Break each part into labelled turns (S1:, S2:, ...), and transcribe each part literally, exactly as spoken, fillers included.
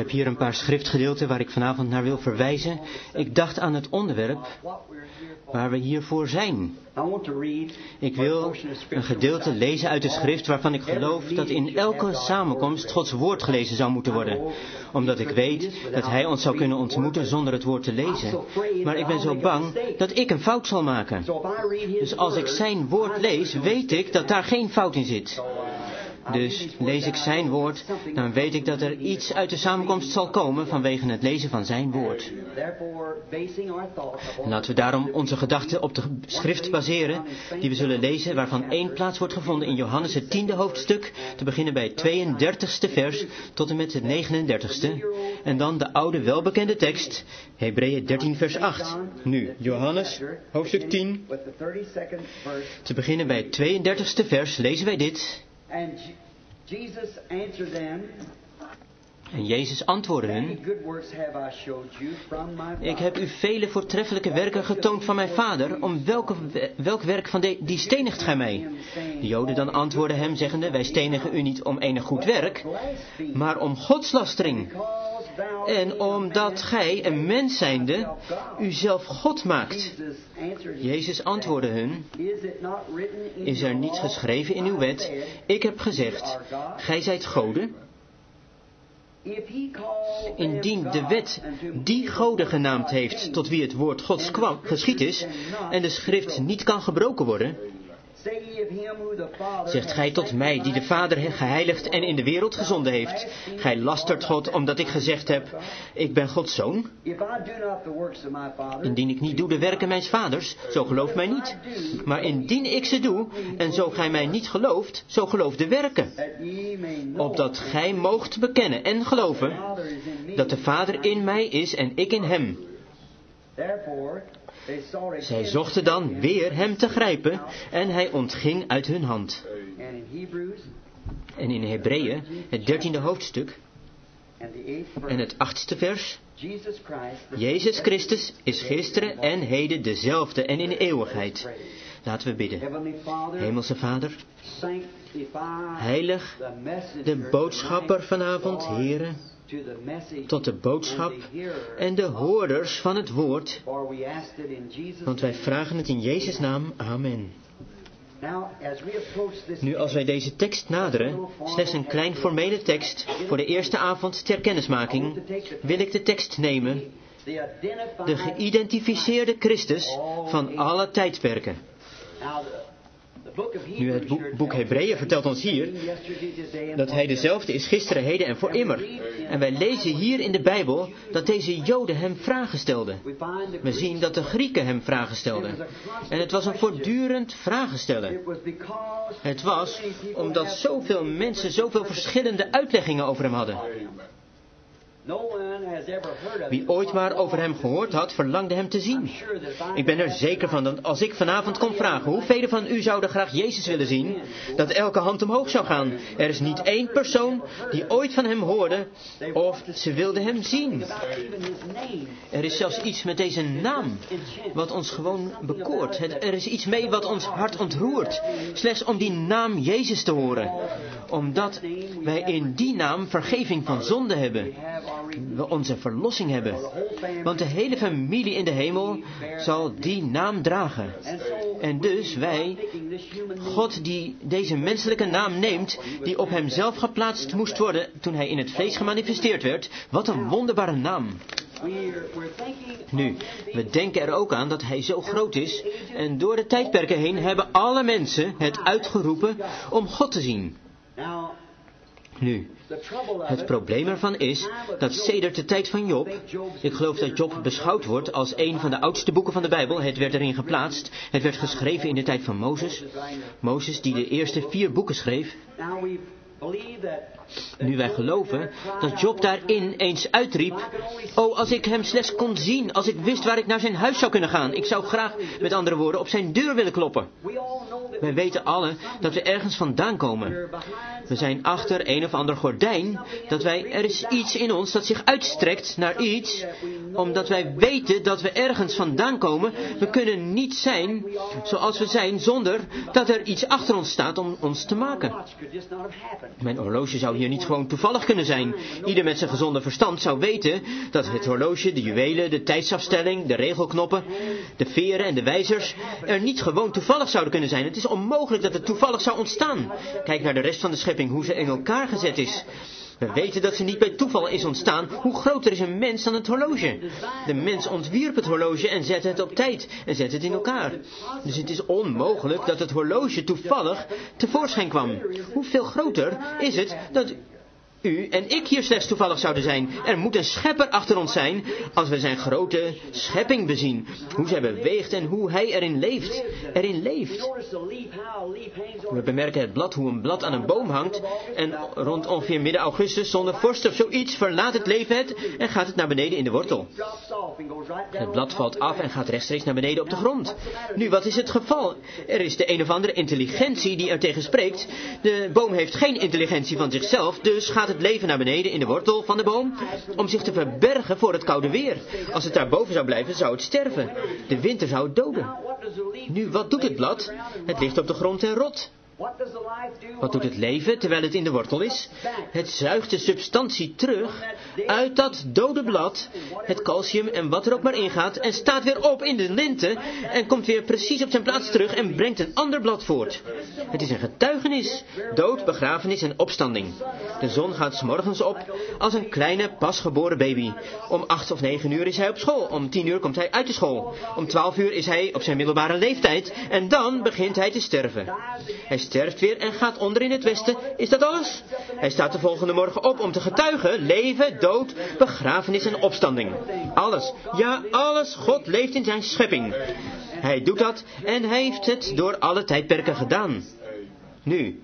S1: heb hier een paar schriftgedeelten waar ik vanavond naar wil verwijzen. Ik dacht aan het onderwerp waar we hiervoor zijn. Ik wil een gedeelte lezen uit de schrift waarvan ik geloof dat in elke samenkomst Gods woord gelezen zou moeten worden. Omdat ik weet dat Hij ons zou kunnen ontmoeten zonder het woord te lezen. Maar ik ben zo bang dat ik een fout zal maken. Dus als ik zijn woord lees, weet ik dat daar geen fout in zit. Dus lees ik zijn woord, dan weet ik dat er iets uit de samenkomst zal komen vanwege het lezen van zijn woord. En laten we daarom onze gedachten op de schrift baseren die we zullen lezen, waarvan één plaats wordt gevonden in Johannes het tiende hoofdstuk, te beginnen bij het tweeëndertigste vers tot en met het negenendertigste. En dan de oude welbekende tekst, Hebreeën dertien vers acht. Nu, Johannes, hoofdstuk tien, te beginnen bij het tweeëndertigste vers, lezen wij dit.
S2: And Jesus answered them,
S1: en Jezus antwoordde hen, ik heb u vele voortreffelijke werken getoond van mijn Vader, om welke, welk werk van de, die stenigt gij mij? De Joden dan antwoordden hem, zeggende, wij stenigen u niet om enig goed werk, maar om godslastering. En omdat gij, een mens zijnde, uzelf God maakt. Jezus antwoordde hun, is er niet geschreven in uw wet, ik heb gezegd, gij zijt goden? Indien de wet die goden genaamd heeft tot wie het woord Gods kwam, geschied is, en de schrift niet kan gebroken worden, zegt gij tot mij, die de Vader geheiligd en in de wereld gezonden heeft, gij lastert God, omdat ik gezegd heb, ik ben Gods zoon? Indien ik niet doe de werken mijns vaders, zo geloof mij niet. Maar indien ik ze doe, en zo gij mij niet gelooft, zo geloof de werken. Opdat gij moogt bekennen en geloven, dat de Vader in mij is en ik in hem. Zij zochten dan weer hem te grijpen en hij ontging uit hun hand. En in Hebreeën, het dertiende hoofdstuk en het achtste vers. Jezus Christus is gisteren en heden dezelfde en in de eeuwigheid. Laten we bidden. Hemelse Vader, heilig de boodschapper vanavond, Heere, tot de boodschap en de hoorders van het woord, want wij vragen het in Jezus' naam. Amen. Nu, als wij deze tekst naderen, slechts een klein formele tekst voor de eerste avond ter kennismaking, wil ik de tekst nemen, de geïdentificeerde Christus van alle tijdperken. Nu, het boek, boek Hebreeën vertelt ons hier dat hij dezelfde is gisteren, heden en voor immer. En wij lezen hier in de Bijbel dat deze Joden hem vragen stelden. We zien dat de Grieken hem vragen stelden. En het was een voortdurend vragen stellen. Het was omdat zoveel mensen zoveel verschillende uitleggingen over hem hadden. Wie ooit maar over hem gehoord had, verlangde hem te zien. Ik ben er zeker van dat als ik vanavond kon vragen, hoeveel van u zouden graag Jezus willen zien, dat elke hand omhoog zou gaan. Er is niet één persoon die ooit van hem hoorde, of ze wilde hem zien. Er is zelfs iets met deze naam, wat ons gewoon bekoort. Het, er is iets mee wat ons hart ontroert, slechts om die naam Jezus te horen. Omdat wij in die naam vergeving van zonde hebben. We onze verlossing hebben. Want de hele familie in de hemel zal die naam dragen. En dus wij, God die deze menselijke naam neemt, die op hemzelf geplaatst moest worden toen hij in het vlees gemanifesteerd werd. Wat een wonderbare naam. Nu, we denken er ook aan dat hij zo groot is. En door de tijdperken heen hebben alle mensen het uitgeroepen om God te zien. Nu, het probleem ervan is dat sedert de tijd van Job, ik geloof dat Job beschouwd wordt als een van de oudste boeken van de Bijbel. Het werd erin geplaatst. Het werd geschreven in de tijd van Mozes. Mozes die de eerste vier boeken schreef. Nu wij geloven dat Job daarin eens uitriep, oh, als ik hem slechts kon zien, als ik wist waar ik naar zijn huis zou kunnen gaan. Ik zou graag, met andere woorden, op zijn deur willen kloppen. Wij weten allen dat we ergens vandaan komen. We zijn achter een of ander gordijn, dat wij, er is iets in ons dat zich uitstrekt naar iets, omdat wij weten dat we ergens vandaan komen. We kunnen niet zijn zoals we zijn zonder dat er iets achter ons staat om ons te maken. Mijn horloge zou hier niet gewoon toevallig kunnen zijn. Ieder met zijn gezonde verstand zou weten dat het horloge, de juwelen, de tijdsafstelling, de regelknoppen, de veren en de wijzers er niet gewoon toevallig zouden kunnen zijn. Het is onmogelijk dat het toevallig zou ontstaan. Kijk naar de rest van de schepping, hoe ze in elkaar gezet is. We weten dat ze niet bij toeval is ontstaan. Hoe groter is een mens dan het horloge? De mens ontwierp het horloge en zette het op tijd en zette het in elkaar. Dus het is onmogelijk dat het horloge toevallig tevoorschijn kwam. Hoeveel groter is het dat u en ik hier slechts toevallig zouden zijn? Er moet een schepper achter ons zijn als we zijn grote schepping bezien. Hoe zij beweegt en hoe hij erin leeft. Erin leeft. We bemerken het blad, hoe een blad aan een boom hangt. En rond ongeveer midden augustus, zonder vorst of zoiets, verlaat het leven het en gaat het naar beneden in de wortel. Het blad valt af en gaat rechtstreeks naar beneden op de grond. Nu, wat is het geval? Er is de een of andere intelligentie die er tegen spreekt. De boom heeft geen intelligentie van zichzelf, dus gaat het leven naar beneden in de wortel van de boom om zich te verbergen voor het koude weer. Als het daar boven zou blijven, zou het sterven. De winter zou het doden. Nu, wat doet het blad? Het ligt op de grond en rot. Wat doet het leven terwijl het in de wortel is? Het zuigt de substantie terug uit dat dode blad, het calcium en wat er ook maar ingaat, en staat weer op in de lente en komt weer precies op zijn plaats terug en brengt een ander blad voort. Het is een getuigenis, dood, begrafenis en opstanding. De zon gaat 's morgens op als een kleine pasgeboren baby. Om acht of negen uur is hij op school, om tien uur komt hij uit de school. Om twaalf uur is hij op zijn middelbare leeftijd en dan begint hij te sterven. Hij sterft weer en gaat onder in het westen. Is dat alles? Hij staat de volgende morgen op om te getuigen. Leven, dood, begrafenis en opstanding. Alles. Ja, alles. God leeft in zijn schepping. Hij doet dat en hij heeft het door alle tijdperken gedaan. Nu.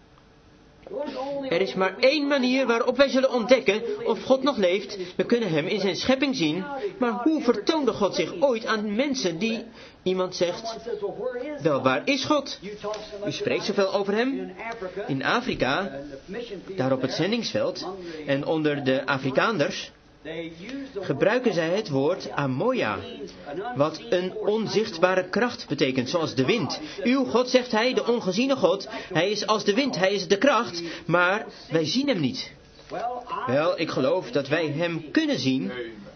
S1: Er is maar één manier waarop wij zullen ontdekken of God nog leeft. We kunnen hem in zijn schepping zien. Maar hoe vertoonde God zich ooit aan mensen die... Iemand zegt, wel, waar is God? U spreekt zoveel over hem. In Afrika, daar op het zendingsveld en onder de Afrikaanders, gebruiken zij het woord Amoya, wat een onzichtbare kracht betekent, zoals de wind. Uw God, zegt hij, de ongeziene God, hij is als de wind, hij is de kracht, maar wij zien hem niet. Wel, ik geloof dat wij hem kunnen zien,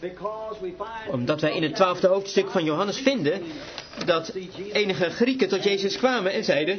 S1: omdat wij in het twaalfde hoofdstuk van Johannes vinden dat enige Grieken tot Jezus kwamen en zeiden,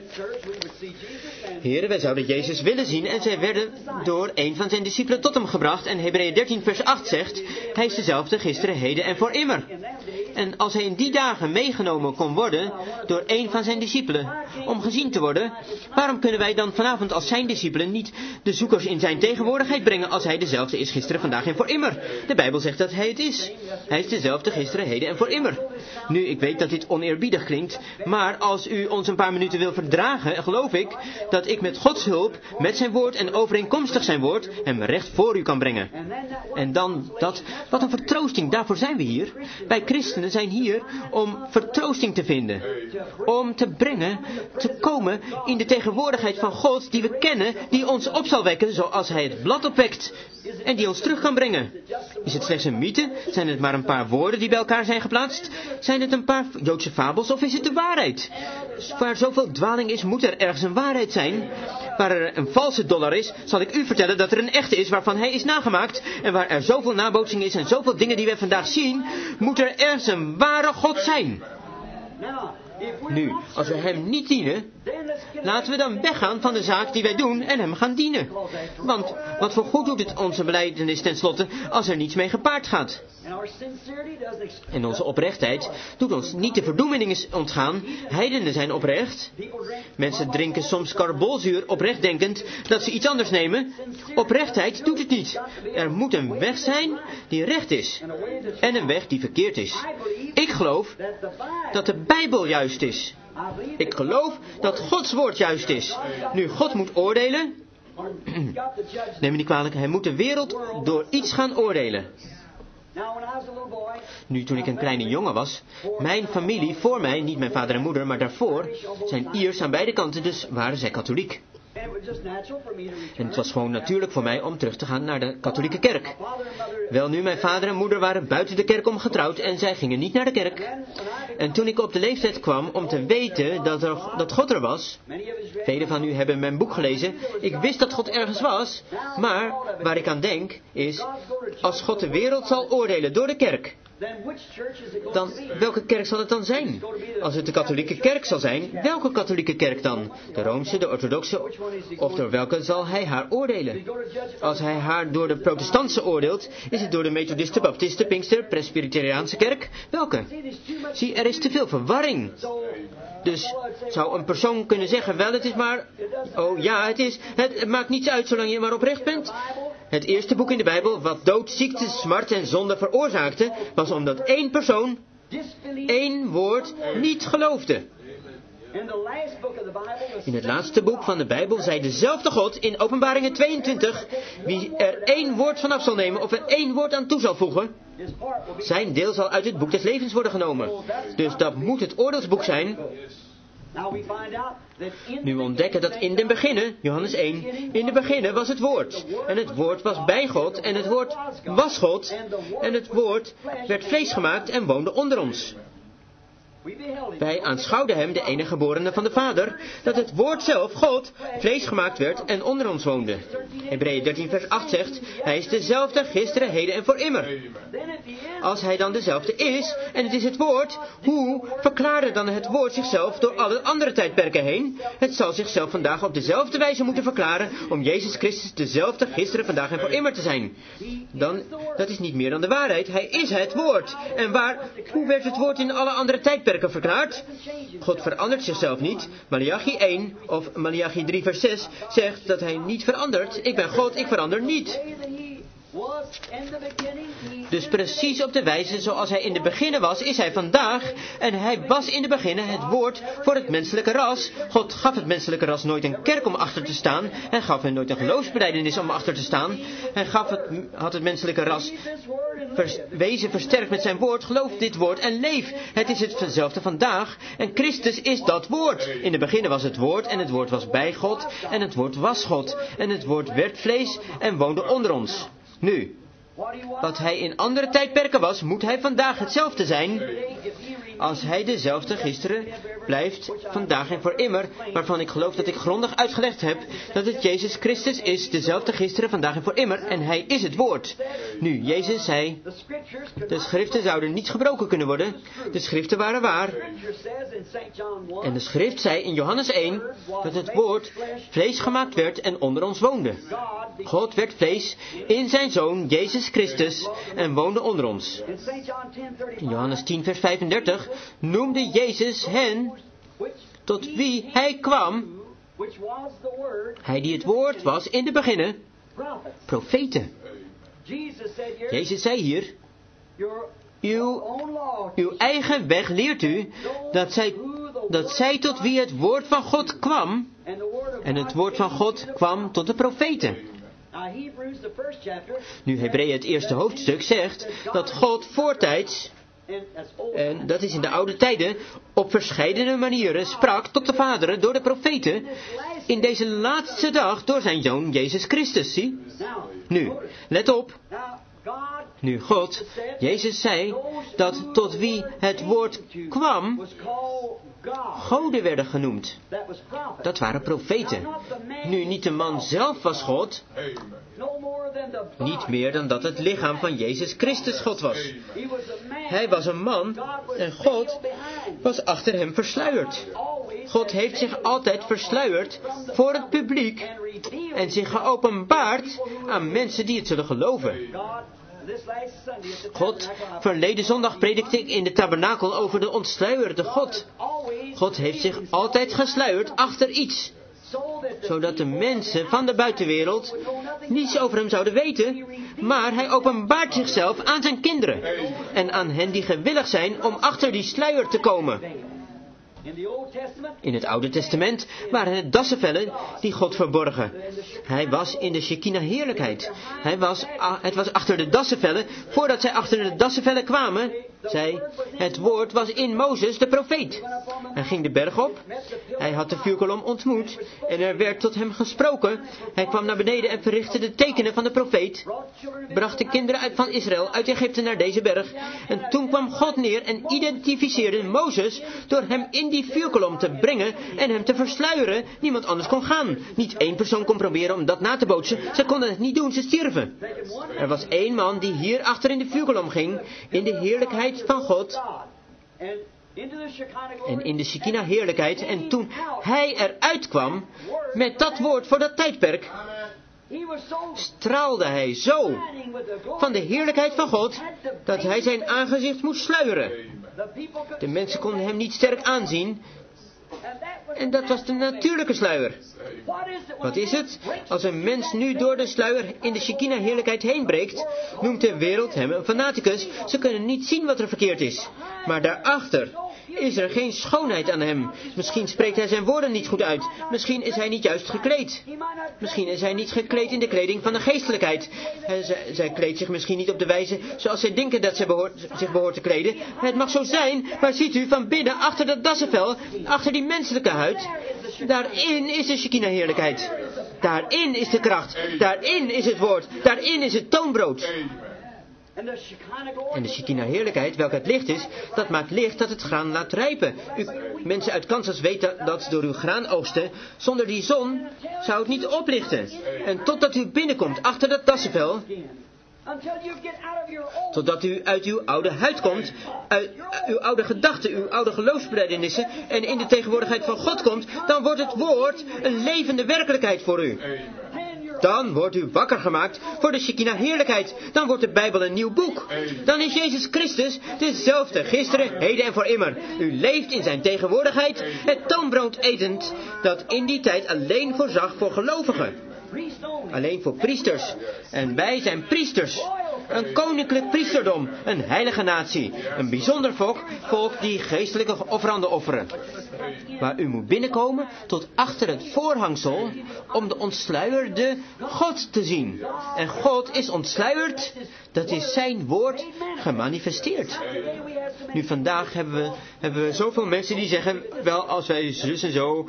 S1: Heere, wij zouden Jezus willen zien, en zij werden door een van zijn discipelen tot hem gebracht. En Hebreeën dertien vers acht zegt, hij is dezelfde gisteren, heden en voor immer. En als hij in die dagen meegenomen kon worden door een van zijn discipelen om gezien te worden, waarom kunnen wij dan vanavond als zijn discipelen niet de zoekers in zijn tegenwoordigheid brengen als hij dezelfde is gisteren, vandaag en voor immer? De Bijbel zegt dat hij het is. Hij is dezelfde gisteren, heden en voor immer. Nu, ik weet dat dit oneerbiedig klinkt, maar als u ons een paar minuten wil verdragen, geloof ik dat ik met Gods hulp, met zijn woord en overeenkomstig zijn woord, hem recht voor u kan brengen. En dan dat, wat een vertroosting, daarvoor zijn we hier. Wij christenen zijn hier om vertroosting te vinden. Om te brengen, te komen in de tegenwoordigheid van God die we kennen, die ons op zal wekken zoals hij het blad opwekt. En die ons terug kan brengen. Is het slechts een mythe? Zijn het maar een paar woorden die bij elkaar zijn geplaatst? Zijn het een paar Joodse fabels of is het de waarheid? Waar zoveel dwaling is, moet er ergens een waarheid zijn. Waar er een valse dollar is, zal ik u vertellen dat er een echte is waarvan hij is nagemaakt. En waar er zoveel nabootsing is en zoveel dingen die we vandaag zien, moet er ergens een ware God zijn. Nu, als we hem niet dienen, laten we dan weggaan van de zaak die wij doen en hem gaan dienen. Want wat voor goed doet het onze belijdenis tenslotte als er niets mee gepaard gaat? En onze oprechtheid doet ons niet de verdoemeningen ontgaan. Heidenen zijn oprecht. Mensen drinken soms karbolzuur oprecht denkend dat ze iets anders nemen. Oprechtheid doet het niet. Er moet een weg zijn die recht is. En een weg die verkeerd is. Ik geloof dat de Bijbel juist is. Ik geloof dat Gods woord juist is. Nu, God moet oordelen. Neem me niet kwalijk, hij moet de wereld door iets gaan oordelen. Nu, toen ik een kleine jongen was, mijn familie voor mij, niet mijn vader en moeder, maar daarvoor, zijn Iers aan beide kanten, dus waren zij katholiek. En het was gewoon natuurlijk voor mij om terug te gaan naar de katholieke kerk. Welnu, mijn vader en moeder waren buiten de kerk om getrouwd en zij gingen niet naar de kerk. En toen ik op de leeftijd kwam om te weten dat, er, dat God er was, velen van u hebben mijn boek gelezen, ik wist dat God ergens was, maar waar ik aan denk is, als God de wereld zal oordelen door de kerk, dan, welke kerk zal het dan zijn? Als het de katholieke kerk zal zijn, welke katholieke kerk dan? De Roomse, de orthodoxe, of door welke zal hij haar oordelen? Als hij haar door de protestantse oordeelt, is het door de methodisten, baptisten, pinkster, presbyteriaanse kerk? Welke? Zie, er is te veel verwarring. Dus zou een persoon kunnen zeggen, wel het is maar, oh ja het is, het, het maakt niets uit zolang je maar oprecht bent. Het eerste boek in de Bijbel, wat dood, ziekte, smart en zonde veroorzaakte, was omdat één persoon, één woord, niet geloofde. In het laatste boek van de Bijbel zei dezelfde God in Openbaringen tweeëntwintig, wie er één woord vanaf zal nemen of er één woord aan toe zal voegen, zijn deel zal uit het boek des levens worden genomen. Dus dat moet het oordeelsboek zijn. Nu we ontdekken dat in den beginnen, Johannes één, in de beginnen was het woord. En het woord was bij God en het woord was God. En het woord werd vlees gemaakt en woonde onder ons. Wij aanschouwden hem, de enige geborene van de Vader, dat het woord zelf, God, vlees gemaakt werd en onder ons woonde. Hebreeën dertien vers acht zegt, hij is dezelfde gisteren, heden en voor immer. Als hij dan dezelfde is, en het is het woord, hoe verklaarde dan het woord zichzelf door alle andere tijdperken heen? Het zal zichzelf vandaag op dezelfde wijze moeten verklaren, om Jezus Christus dezelfde gisteren, vandaag en voor immer te zijn. Dan, dat is niet meer dan de waarheid, hij is het woord. En waar, hoe werd het woord in alle andere tijdperken verklaard? God verandert zichzelf niet. Maleachi één of Maleachi drie vers zes zegt dat hij niet verandert. Ik ben God, ik verander niet. Dus precies op de wijze zoals hij in de beginnen was, is hij vandaag. En hij was in de beginnen het woord voor het menselijke ras. God gaf het menselijke ras nooit een kerk om achter te staan. Hij gaf hen nooit een geloofsbelijdenis om achter te staan. Hij gaf het, had het menselijke ras vers, wezen versterkt met zijn woord. Geloof dit woord en leef. Het is hetzelfde vandaag. En Christus is dat woord. In de beginnen was het woord en het woord was bij God. En het woord was God. En het woord werd vlees en woonde onder ons. Nu, wat hij in andere tijdperken was, moet hij vandaag hetzelfde zijn. Als hij dezelfde gisteren blijft, vandaag en voor immer, waarvan ik geloof dat ik grondig uitgelegd heb, dat het Jezus Christus is, dezelfde gisteren, vandaag en voor immer, en hij is het woord. Nu, Jezus zei, de schriften zouden niet gebroken kunnen worden, de schriften waren waar. En de schrift zei in Johannes één, dat het woord vlees gemaakt werd en onder ons woonde. God werd vlees in zijn Zoon, Jezus Christus, en woonde onder ons. In Johannes tien vers vijfendertig noemde Jezus hen, tot wie hij kwam, hij die het woord was in de beginnen, profeten. Jezus zei hier, uw, uw eigen weg leert u, dat zij, dat zij tot wie het woord van God kwam, en het woord van God kwam tot de profeten. Nu Hebreeën het eerste hoofdstuk zegt dat God voortijds, en dat is in de oude tijden, op verscheidene manieren sprak tot de vaderen door de profeten, in deze laatste dag door zijn Zoon Jezus Christus, zie? Nu, let op. Nu God, Jezus zei dat tot wie het woord kwam, goden werden genoemd. Dat waren profeten. Nu, niet de man zelf was God, niet meer dan dat het lichaam van Jezus Christus God was. Hij was een man en God was achter hem versluierd. God heeft zich altijd versluierd voor het publiek en zich geopenbaard aan mensen die het zullen geloven. God, verleden zondag predikte ik in de tabernakel over de ontsluierde God. God heeft zich altijd gesluierd achter iets, zodat de mensen van de buitenwereld niets over hem zouden weten, maar hij openbaart zichzelf aan zijn kinderen en aan hen die gewillig zijn om achter die sluier te komen. In het Oude Testament waren het dassenvellen die God verborgen. Hij was in de Shekinah heerlijkheid. Hij was, het was achter de dassenvellen, voordat zij achter de dassenvellen kwamen, zei, het woord was in Mozes de profeet. Hij ging de berg op, hij had de vuurkolom ontmoet en er werd tot hem gesproken. Hij kwam naar beneden en verrichtte de tekenen van de profeet, bracht de kinderen uit van Israël uit Egypte naar deze berg. En toen kwam God neer en identificeerde Mozes door hem in die vuurkolom te brengen en hem te versluieren. Niemand anders kon gaan. Niet één persoon kon proberen om dat na te bootsen. Ze konden het niet doen, ze stierven. Er was één man die hier achter in de vuurkolom ging, in de heerlijkheid van God en in de Shekinah heerlijkheid. En toen hij eruit kwam met dat woord voor dat tijdperk, straalde hij zo van de heerlijkheid van God, dat hij zijn aangezicht moest sluieren. De mensen konden hem niet sterk aanzien. En dat was de natuurlijke sluier. Wat is het? Als een mens nu door de sluier in de Shekinah heerlijkheid heen breekt, noemt de wereld hem een fanaticus. Ze kunnen niet zien wat er verkeerd is. Maar daarachter is er geen schoonheid aan hem. Misschien spreekt hij zijn woorden niet goed uit. Misschien is hij niet juist gekleed. Misschien is hij niet gekleed in de kleding van de geestelijkheid. Zij, zij kleedt zich misschien niet op de wijze zoals zij denken dat zij behoort, zich behoort te kleden. Het mag zo zijn, maar ziet u van binnen, achter dat dassenvel, achter die menselijke huid, daarin is de Shekinah heerlijkheid. Daarin is de kracht. Daarin is het woord. Daarin is het toonbrood. En de Shekinah heerlijkheid, welke het licht is, dat maakt licht dat het graan laat rijpen. U, mensen uit Kansas weten dat door uw graan oogsten, zonder die zon zou het niet oplichten. En totdat u binnenkomt achter dat dassenvel, totdat u uit uw oude huid komt, uit uw oude gedachten, uw oude geloofsbelijdenissen en in de tegenwoordigheid van God komt, dan wordt het woord een levende werkelijkheid voor u. Dan wordt u wakker gemaakt voor de Shekinah heerlijkheid. Dan wordt de Bijbel een nieuw boek. Dan is Jezus Christus dezelfde gisteren, heden en voor immer. U leeft in zijn tegenwoordigheid, het toonbrood etend, dat in die tijd alleen voorzag voor gelovigen. Alleen voor priesters. En wij zijn priesters. Een koninklijk priesterdom. Een heilige natie. Een bijzonder volk, volk die geestelijke offeranden offeren. Waar u moet binnenkomen tot achter het voorhangsel om de ontsluierde God te zien. En God is ontsluierd. Dat is zijn woord gemanifesteerd. Nu vandaag hebben we, hebben we zoveel mensen die zeggen, wel als wij zus en zo,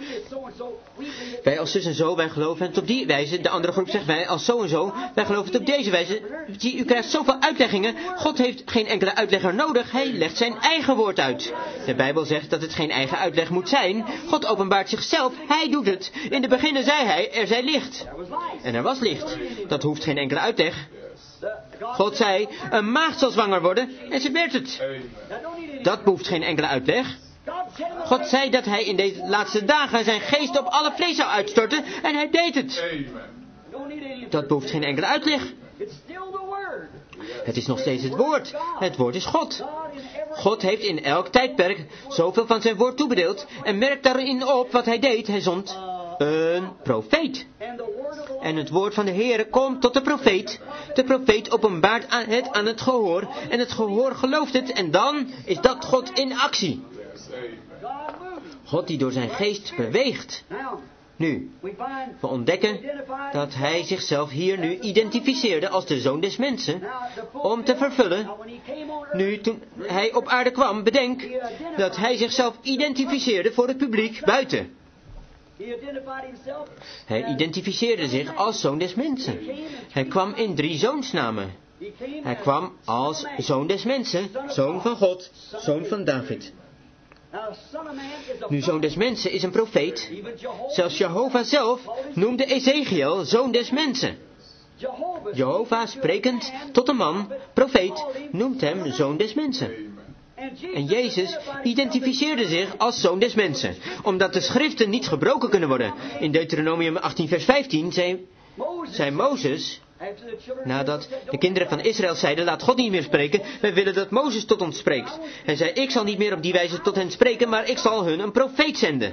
S1: wij als zus en zo, wij geloven het op die wijze. De andere groep zegt, wij als zo en zo, wij geloven het op deze wijze. U krijgt zoveel uitleggingen. God heeft geen enkele uitlegger nodig. Hij legt zijn eigen woord uit. De Bijbel zegt dat het geen eigen uitleg moet zijn. God openbaart zichzelf. Hij doet het. In de beginnen zei hij, er zij licht. En er was licht. Dat hoeft geen enkele uitleg. God zei, een maagd zal zwanger worden. En ze werd het. Dat behoeft geen enkele uitleg. God zei dat hij in deze laatste dagen zijn geest op alle vlees zou uitstorten. En hij deed het. Dat behoeft geen enkele uitleg. Het is nog steeds het woord. Het woord is God. God heeft in elk tijdperk zoveel van zijn woord toebedeeld. En merkt daarin op wat hij deed. Hij zond een profeet. En het woord van de Heere komt tot de profeet. De profeet openbaart aan het aan het gehoor. En het gehoor gelooft het. En dan is dat God in actie. God die door zijn geest beweegt. Nu, we ontdekken dat hij zichzelf hier nu identificeerde als de Zoon des Mensen, om te vervullen. Nu, toen hij op aarde kwam, bedenk dat hij zichzelf identificeerde voor het publiek buiten. Hij identificeerde zich als Zoon des Mensen. Hij kwam in drie zoonsnamen. Hij kwam als Zoon des Mensen, Zoon van God, Zoon van David. Nu, Zoon des Mensen is een profeet. Zelfs Jehovah zelf noemde Ezekiel Zoon des Mensen. Jehovah, sprekend tot een man, profeet, noemt hem Zoon des Mensen. En Jezus identificeerde zich als Zoon des Mensen, omdat de schriften niet gebroken kunnen worden. In Deuteronomium achttien vers vijftien zei, zei Mozes, nadat de kinderen van Israël zeiden, laat God niet meer spreken, wij willen dat Mozes tot ons spreekt. Hij zei, ik zal niet meer op die wijze tot hen spreken, maar ik zal hun een profeet zenden.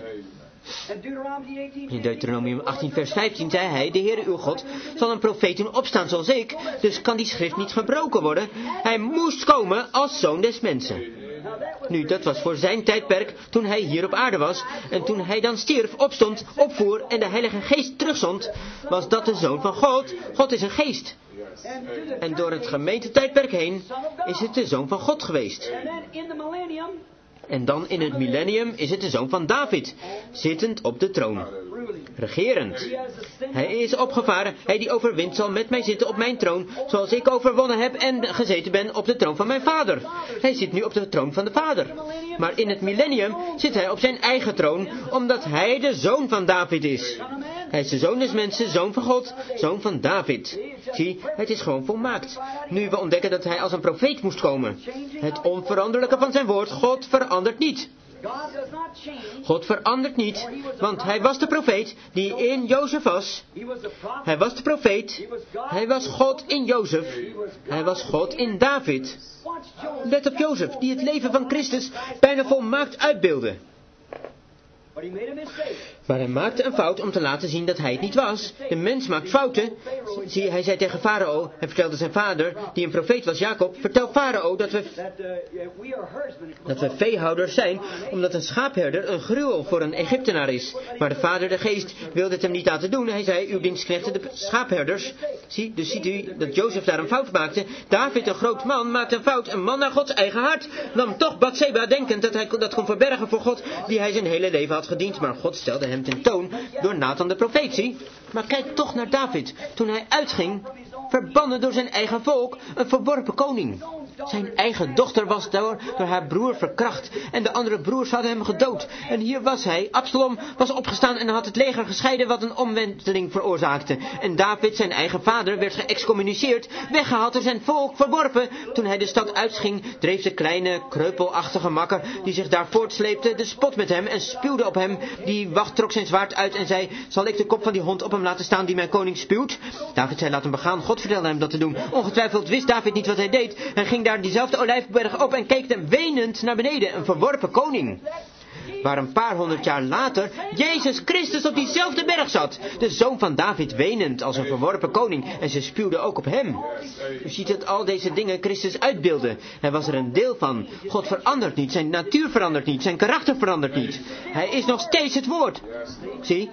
S1: In Deuteronomium achttien vers vijftien zei hij, de Heere uw God zal een profeet doen opstaan zoals ik, dus kan die schrift niet gebroken worden. Hij moest komen als Zoon des Mensen. Nu, dat was voor zijn tijdperk toen hij hier op aarde was. En toen hij dan stierf, opstond, opvoer en de Heilige Geest terugzond, was dat de Zoon van God. God is een geest. En door het gemeentetijdperk heen is het de Zoon van God geweest. En dan in het millennium is het de Zoon van David, zittend op de troon, regerend. Hij is opgevaren, hij die overwint zal met mij zitten op mijn troon, zoals ik overwonnen heb en gezeten ben op de troon van mijn vader. Hij zit nu op de troon van de Vader. Maar in het millennium zit hij op zijn eigen troon, omdat hij de Zoon van David is. Hij is de Zoon des mensen, Zoon van God, Zoon van David. Zie, het is gewoon volmaakt. Nu we ontdekken dat hij als een profeet moest komen. Het onveranderlijke van zijn woord, God verandert niet. God verandert niet, want hij was de profeet die in Jozef was. Hij was de profeet. Hij was God in Jozef. Hij was God in David. Let op Jozef, die het leven van Christus bijna volmaakt uitbeeldde. Maar hij maakte een fout om te laten zien dat hij het niet was. De mens maakt fouten. Zie, hij zei tegen Farao, hij vertelde zijn vader, die een profeet was, Jacob, vertel Farao dat we, dat we veehouders zijn, omdat een schaapherder een gruwel voor een Egyptenaar is. Maar de vader, de geest, wilde het hem niet laten doen. Hij zei, uw dienstknechten, de schaapherders. Zie, dus ziet u dat Jozef daar een fout maakte. David, een groot man, maakte een fout. Een man naar Gods eigen hart. Nam toch Bathseba, denkend dat hij dat kon verbergen voor God, die hij zijn hele leven had gediend, maar God stelde hem ten toon door Nathan de profeet, zie. Maar kijk toch naar David, toen hij uitging, verbannen door zijn eigen volk, een verworpen koning. Zijn eigen dochter was door, door haar broer verkracht en de andere broers hadden hem gedood. En hier was hij, Absalom, was opgestaan en had het leger gescheiden wat een omwenteling veroorzaakte. En David, zijn eigen vader, werd geëxcommuniceerd, weggehaald door zijn volk, verworpen. Toen hij de stad uitging, dreef de kleine, kreupelachtige makker, die zich daar voortsleepte, de spot met hem en spuwde op hem. Die wacht trok zijn zwaard uit en zei, zal ik de kop van die hond op hem laten staan die mijn koning spuwt? David zei, laat hem begaan, God vertelde hem dat te doen. Ongetwijfeld wist David niet wat hij deed en ging daar diezelfde olijfberg op en keek hem wenend naar beneden, een verworpen koning. Waar een paar honderd jaar later Jezus Christus op diezelfde berg zat, de Zoon van David, wenend als een verworpen koning, en ze spuwden ook op hem. U ziet dat al deze dingen Christus uitbeelden. Hij was er een deel van. God verandert niet, zijn natuur verandert niet, zijn karakter verandert niet. Hij is nog steeds het woord. Zie?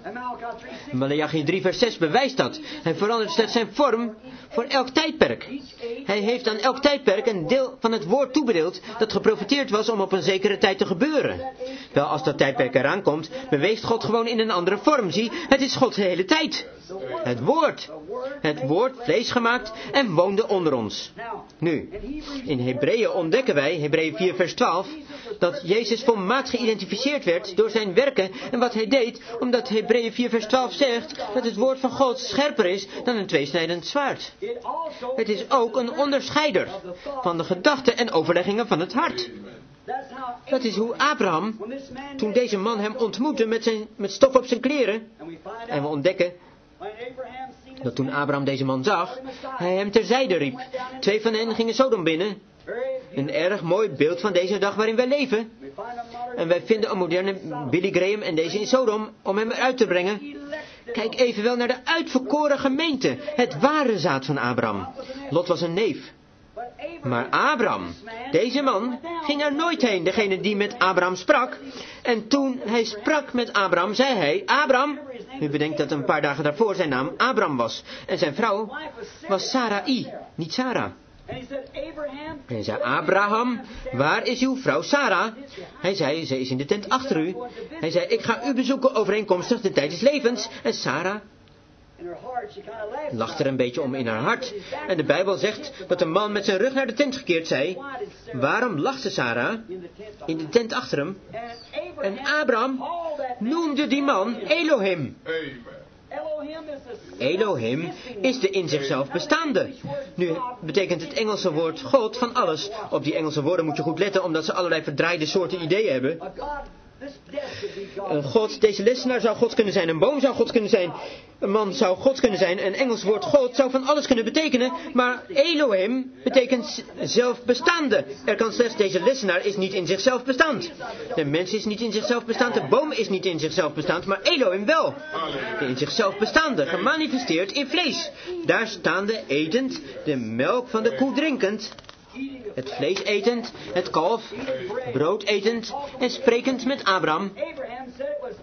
S1: Maleachi drie vers zes bewijst dat. Hij verandert slechts zijn vorm voor elk tijdperk. Hij heeft aan elk tijdperk een deel van het woord toebedeeld dat geprofeteerd was om op een zekere tijd te gebeuren. Wel, als dat tijdperk eraan komt, beweegt God gewoon in een andere vorm. Zie, het is God de hele tijd. Het woord. Het woord vlees gemaakt en woonde onder ons. Nu, in Hebreeën ontdekken wij, Hebreeën vier vers twaalf, dat Jezus volmaakt geïdentificeerd werd door zijn werken en wat hij deed, omdat Hebreeën vier vers twaalf zegt dat het woord van God scherper is dan een tweesnijdend zwaard. Het is ook een onderscheider van de gedachten en overleggingen van het hart. Dat is hoe Abraham, toen deze man hem ontmoette met, zijn, met stof op zijn kleren, en we ontdekken dat toen Abraham deze man zag, hij hem terzijde riep. Twee van hen gingen Sodom binnen. Een erg mooi beeld van deze dag waarin wij leven. En wij vinden een moderne Billy Graham en deze in Sodom om hem eruit te brengen. Kijk evenwel naar de uitverkoren gemeente, het ware zaad van Abraham. Lot was een neef. Maar Abraham, deze man, ging er nooit heen, degene die met Abraham sprak. En toen hij sprak met Abraham, zei hij, Abraham, u bedenkt dat een paar dagen daarvoor zijn naam Abraham was. En zijn vrouw was Sarai, niet Sarah. En hij zei, Abraham, waar is uw vrouw Sarah? Hij zei, ze is in de tent achter u. Hij zei, ik ga u bezoeken overeenkomstig de tijd des levens. En Sarah lachte er een beetje om in haar hart. En de Bijbel zegt dat een man met zijn rug naar de tent gekeerd zei, waarom lachte Sarah in de tent achter hem? En Abraham noemde die man Elohim. Elohim is de in zichzelf bestaande. Nu betekent het Engelse woord God van alles. Op die Engelse woorden moet je goed letten, omdat ze allerlei verdraaide soorten ideeën hebben. Een God, deze lessenaar zou God kunnen zijn, een boom zou God kunnen zijn, een man zou God kunnen zijn, een Engels woord God zou van alles kunnen betekenen, maar Elohim betekent zelfbestaande. Er kan slechts, deze lessenaar is niet in zichzelf bestaand. De mens is niet in zichzelf bestaand, de boom is niet in zichzelf bestaand, maar Elohim wel. De in zichzelf bestaande, gemanifesteerd in vlees. Daar staande, etend, de melk van de koe drinkend. Het vlees etend, het kalf, brood etend en sprekend met Abraham.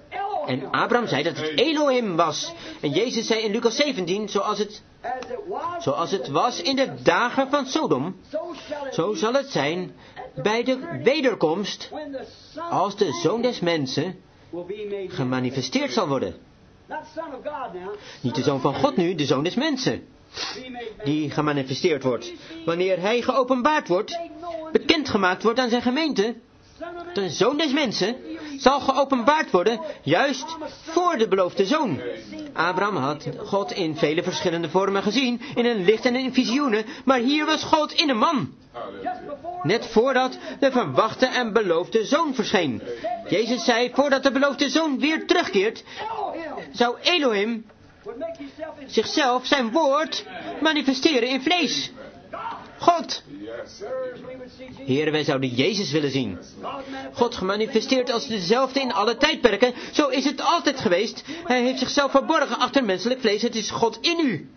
S1: En Abraham zei dat het Elohim was. En Jezus zei in Lucas zeventien, zoals het Zoals het was in de dagen van Sodom, zo zal het zijn bij de wederkomst, als de Zoon des Mensen gemanifesteerd zal worden. Niet de Zoon van God nu, de Zoon des Mensen, die gemanifesteerd wordt. Wanneer hij geopenbaard wordt, bekendgemaakt wordt aan zijn gemeente, de Zoon des Mensen zal geopenbaard worden, juist voor de beloofde Zoon. Abraham had God in vele verschillende vormen gezien, in een licht en in visioenen, maar hier was God in een man. Net voordat de verwachte en beloofde Zoon verscheen. Jezus zei, voordat de beloofde Zoon weer terugkeert, zou Elohim zichzelf, zijn woord, manifesteren in vlees. God. Heren, wij zouden Jezus willen zien. God gemanifesteerd als dezelfde in alle tijdperken. Zo is het altijd geweest. Hij heeft zichzelf verborgen achter menselijk vlees. Het is God in u.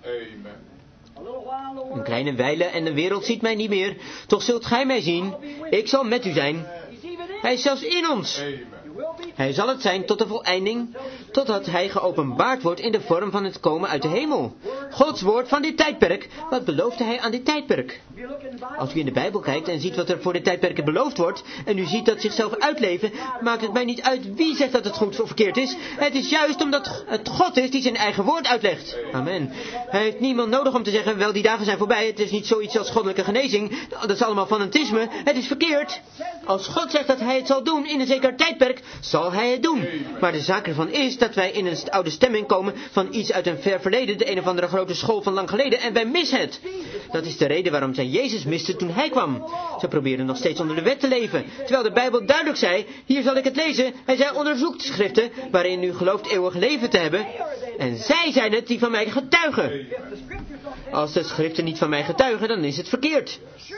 S1: Een kleine wijle en de wereld ziet mij niet meer. Toch zult gij mij zien. Ik zal met u zijn. Hij is zelfs in ons. Hij zal het zijn tot de voleinding, totdat hij geopenbaard wordt in de vorm van het komen uit de hemel. Gods woord van dit tijdperk, wat beloofde hij aan dit tijdperk? Als u in de Bijbel kijkt en ziet wat er voor dit tijdperk beloofd wordt, en u ziet dat zichzelf uitleven, maakt het mij niet uit wie zegt dat het goed of verkeerd is. Het is juist omdat het God is die zijn eigen woord uitlegt. Amen. Hij heeft niemand nodig om te zeggen, wel die dagen zijn voorbij, het is niet zoiets als goddelijke genezing, dat is allemaal fanatisme, het is verkeerd. Als God zegt dat hij het zal doen in een zeker tijdperk, zal hij het doen. Maar de zaak ervan is dat wij in een oude stemming komen van iets uit een ver verleden, de een of andere grote school van lang geleden, en wij missen het. Dat is de reden waarom zij Jezus misten toen hij kwam. Ze probeerden nog steeds onder de wet te leven, terwijl de Bijbel duidelijk zei, hier zal ik het lezen, hij zei, onderzoek de schriften, waarin u gelooft eeuwig leven te hebben, en zij zijn het die van mij getuigen. Als de schriften niet van mij getuigen, dan is het verkeerd.